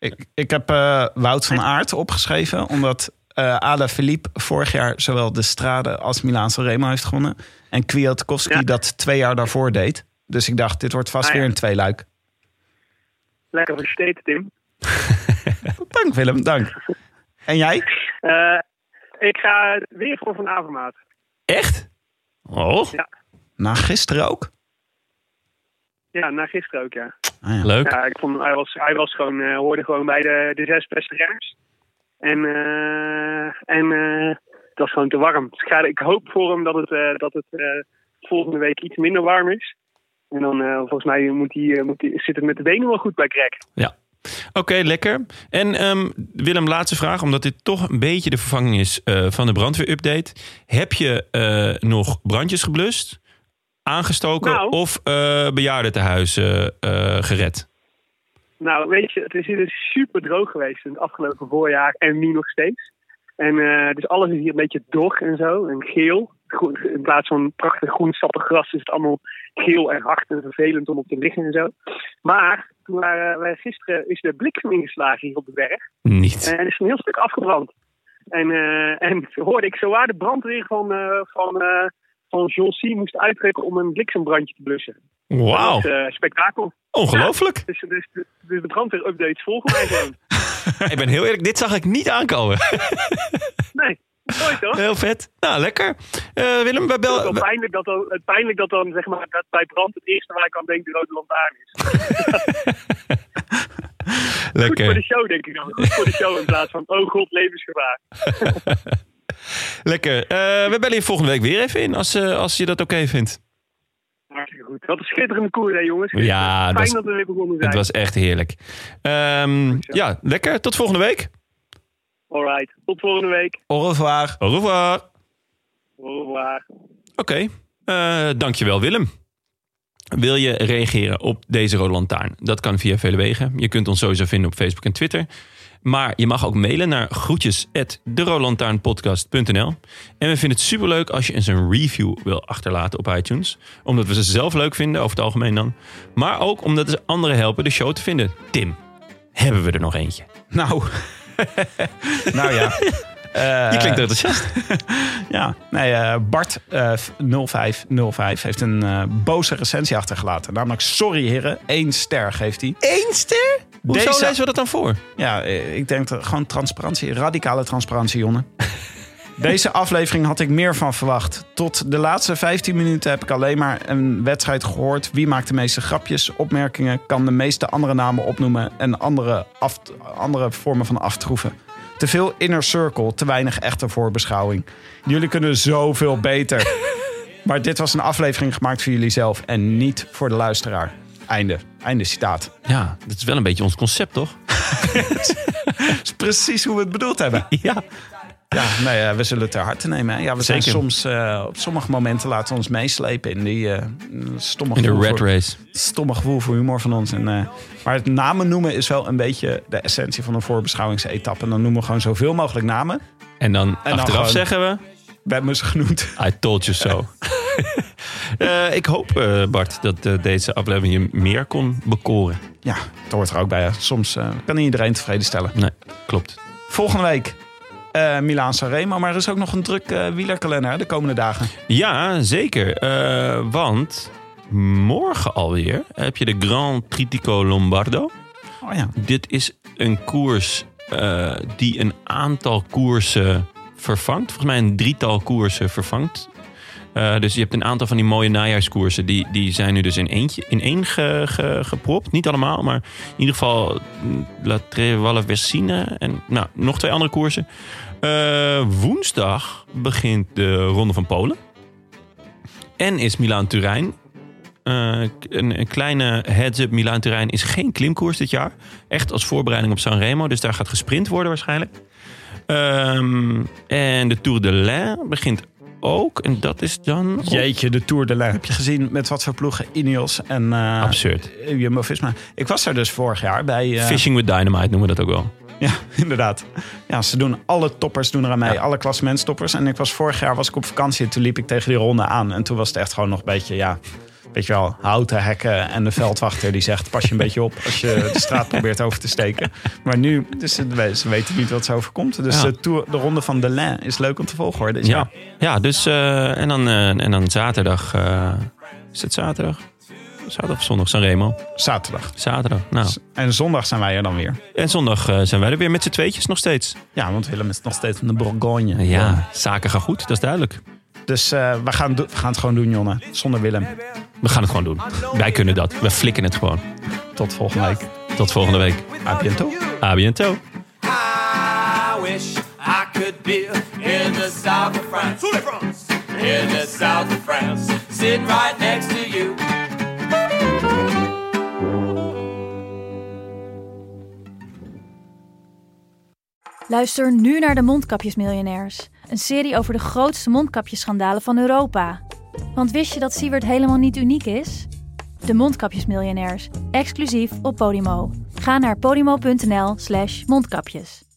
S4: Ik, ik heb uh, Wout van Aert opgeschreven. Omdat uh, Alaphilippe vorig jaar zowel de Strade als Milaan-San Remo heeft gewonnen. En Kwiatkowski ja. dat twee jaar daarvoor deed. Dus ik dacht, dit wordt vast ah, ja. weer een tweeluik.
S9: Lekker versteten, Tim.
S4: Dank Willem, dank. En jij?
S9: Uh, ik ga weer voor Van Avermaat.
S5: Echt? Oh.
S9: Ja.
S4: Na gisteren ook?
S9: Ja, na gisteren ook, ja.
S5: Ah, ja. Leuk.
S9: Ja, ik vond, hij, was, hij was gewoon, uh, hoorde gewoon bij de, de zes beste renners. En, uh, en uh, het was gewoon te warm. Dus ik, ga, ik hoop voor hem dat het, uh, dat het uh, volgende week iets minder warm is. En dan uh, volgens mij moet hij, uh, moet hij, zit het met de benen wel goed bij Greg.
S5: Ja. Oké, okay, lekker. En um, Willem, laatste vraag, omdat dit toch een beetje de vervanging is uh, van de brandweerupdate. Heb je uh, nog brandjes geblust, aangestoken nou, of uh, bejaardentehuizen uh, gered?
S9: Nou, weet je, het is hier super droog geweest in het afgelopen voorjaar en nu nog steeds. En uh, dus alles is hier een beetje dor en zo, en geel. In plaats van prachtig groen sappig gras is het allemaal geel en hard en vervelend om op te liggen en zo. Maar toen waren wij gisteren is de bliksem ingeslagen hier op de berg.
S5: Niet.
S9: En is een heel stuk afgebrand. En, uh, en hoorde ik zowaar de brandweer van, uh, van, uh, van Joncy moest uittrekken om een bliksembrandje te blussen.
S5: Wauw.
S9: Dat is uh, spektakel.
S5: Ongelooflijk.
S9: Ja, dus, dus, dus, dus de brandweer-updates volgen mij gewoon.
S5: Ik ben heel eerlijk, dit zag ik niet aankomen.
S9: Nee. Mooi toch?
S5: Heel vet. Nou, lekker. Uh, Willem, bij bel...
S9: Het is wel pijnlijk dat dan, het pijnlijk dat dan zeg maar, dat bij brand het eerste waar ik aan denk de rode lantaarn is.
S5: Lekker.
S9: Goed voor de show, denk ik dan. Goed voor de show in plaats van, oh god, levensgevaar.
S5: Lekker. Uh, we bellen je volgende week weer even in, als, uh, als je dat oké okay vindt.
S9: Hartstikke goed. Wat een schitterende koers, hè jongens.
S5: Ja,
S9: fijn
S5: dat,
S9: dat we weer begonnen zijn.
S5: Het was echt heerlijk. Um, ja, lekker. Tot volgende week.
S9: Alright, tot volgende week.
S4: Au revoir.
S5: Au revoir.
S9: Au revoir.
S5: Oké, okay. uh, dankjewel Willem. Wil je reageren op deze Rode Lantaarn? Dat kan via vele wegen. Je kunt ons sowieso vinden op Facebook en Twitter. Maar je mag ook mailen naar groetjes at de rode lantaarn podcast punt n l. En we vinden het superleuk als je eens een review wil achterlaten op iTunes. Omdat we ze zelf leuk vinden, over het algemeen dan. Maar ook omdat ze anderen helpen de show te vinden. Tim, hebben we er nog eentje?
S4: Nou... nou ja. Uh,
S5: je klinkt enthousiast.
S4: ja, nee, uh, Bart uh, nul vijf nul vijf heeft een uh, boze recensie achtergelaten. Namelijk, sorry heren, één ster geeft hij.
S5: Eén ster? Hoezo
S4: Deze...
S5: lezen we dat dan voor?
S4: Ja, ik denk dat gewoon transparantie, radicale transparantie, Jonne. Deze aflevering had ik meer van verwacht. Tot de laatste vijftien minuten heb ik alleen maar een wedstrijd gehoord. Wie maakt de meeste grapjes, opmerkingen, kan de meeste andere namen opnoemen en andere, af, andere vormen van aftroeven. Te veel inner circle, te weinig echte voorbeschouwing. Jullie kunnen zoveel beter. Maar dit was een aflevering gemaakt voor jullie zelf en niet voor de luisteraar. Einde. Einde citaat.
S5: Ja, dat is wel een beetje ons concept, toch?
S4: Dat is precies hoe we het bedoeld hebben.
S5: Ja.
S4: Ja, nee, we zullen het ter harte nemen. Hè? Ja, we
S5: Zeker.
S4: zijn soms uh, op sommige momenten laten we ons meeslepen in die uh, stomme
S5: in de
S4: gevoel
S5: rat
S4: voor,
S5: race.
S4: stomme gevoel voor humor van ons. En, uh, maar het namen noemen is wel een beetje de essentie van een voorbeschouwingsetappe. En dan noemen we gewoon zoveel mogelijk namen.
S5: En dan
S4: en
S5: achteraf
S4: dan
S5: zeggen we...
S4: We hebben ze genoemd.
S5: I told you so. uh, ik hoop, uh, Bart, dat uh, deze aflevering je meer kon bekoren.
S4: Ja, dat hoort er ook bij. Hè. Soms uh, kan niet iedereen tevreden stellen.
S5: Nee, klopt.
S4: Volgende week uh, Milaan-San Remo. Maar er is ook nog een druk uh, wielerkalender hè, de komende dagen.
S5: Ja, zeker. Uh, want morgen alweer heb je de Grand Tritico Lombardo.
S4: Oh ja.
S5: Dit is een koers uh, die een aantal koersen vervangt. Volgens mij een drietal koersen vervangt. Uh, dus je hebt een aantal van die mooie najaarskoersen. Die, die zijn nu dus in, eentje, in één ge, ge, gepropt. Niet allemaal, maar in ieder geval La Trevalle Versine. En nou, nog twee andere koersen. Uh, woensdag begint de Ronde van Polen. En is Milaan-Turijn. Uh, een, een kleine heads-up. Milaan-Turijn is geen klimkoers dit jaar. Echt als voorbereiding op Sanremo. Dus daar gaat gesprint worden waarschijnlijk. Um, en de Tour de l'Ain begint ook. En dat is dan... Op...
S4: Jeetje, de Tour de l'Ain. Heb je gezien met wat voor ploegen Ineos en... Uh,
S5: Absurd.
S4: Jumbo-Visma. Ik was daar dus vorig jaar bij... Uh...
S5: Fishing with Dynamite noemen we dat ook wel.
S4: Ja, inderdaad. Ja, ze doen alle toppers doen er aan mee.
S5: Ja.
S4: Alle klassementstoppers. En ik was vorig jaar was ik op vakantie. En toen liep ik tegen die ronde aan. En toen was het echt gewoon nog een beetje... ja, weet je wel, houten hekken en de veldwachter die zegt, pas je een beetje op als je de straat probeert over te steken. Maar nu, dus ze weten niet wat ze overkomt. Dus ja. de, tour, de ronde van Delain is leuk om te volgen hoor. Dus
S5: ja. ja, dus uh, en, dan, uh, en dan zaterdag, uh, is het zaterdag? Zaterdag of zondag, Sanremo?
S4: Zaterdag.
S5: Zaterdag, nou.
S4: En zondag zijn wij er dan weer.
S5: En zondag uh, zijn wij er weer met z'n tweetjes nog steeds.
S4: Ja, want Willem is nog steeds in de Bourgogne.
S5: Ja, ja. Zaken gaan goed, dat is duidelijk.
S4: Dus uh, we, gaan do- we gaan het gewoon doen, Jonne. Zonder Willem.
S5: We gaan het gewoon doen. Wij kunnen dat. We flikken het gewoon.
S4: Tot volgende week.
S5: Tot volgende week.
S4: A bientôt.
S5: A bientôt.
S8: I wish I could be in the south of France. In the south of France. Sitting right next to you.
S10: Luister nu naar de Mondkapjesmiljonairs. Een serie over de grootste mondkapjesschandalen van Europa. Want wist je dat Siewert helemaal niet uniek is? De Mondkapjesmiljonairs, exclusief op Podimo. Ga naar podimo.nl slash mondkapjes.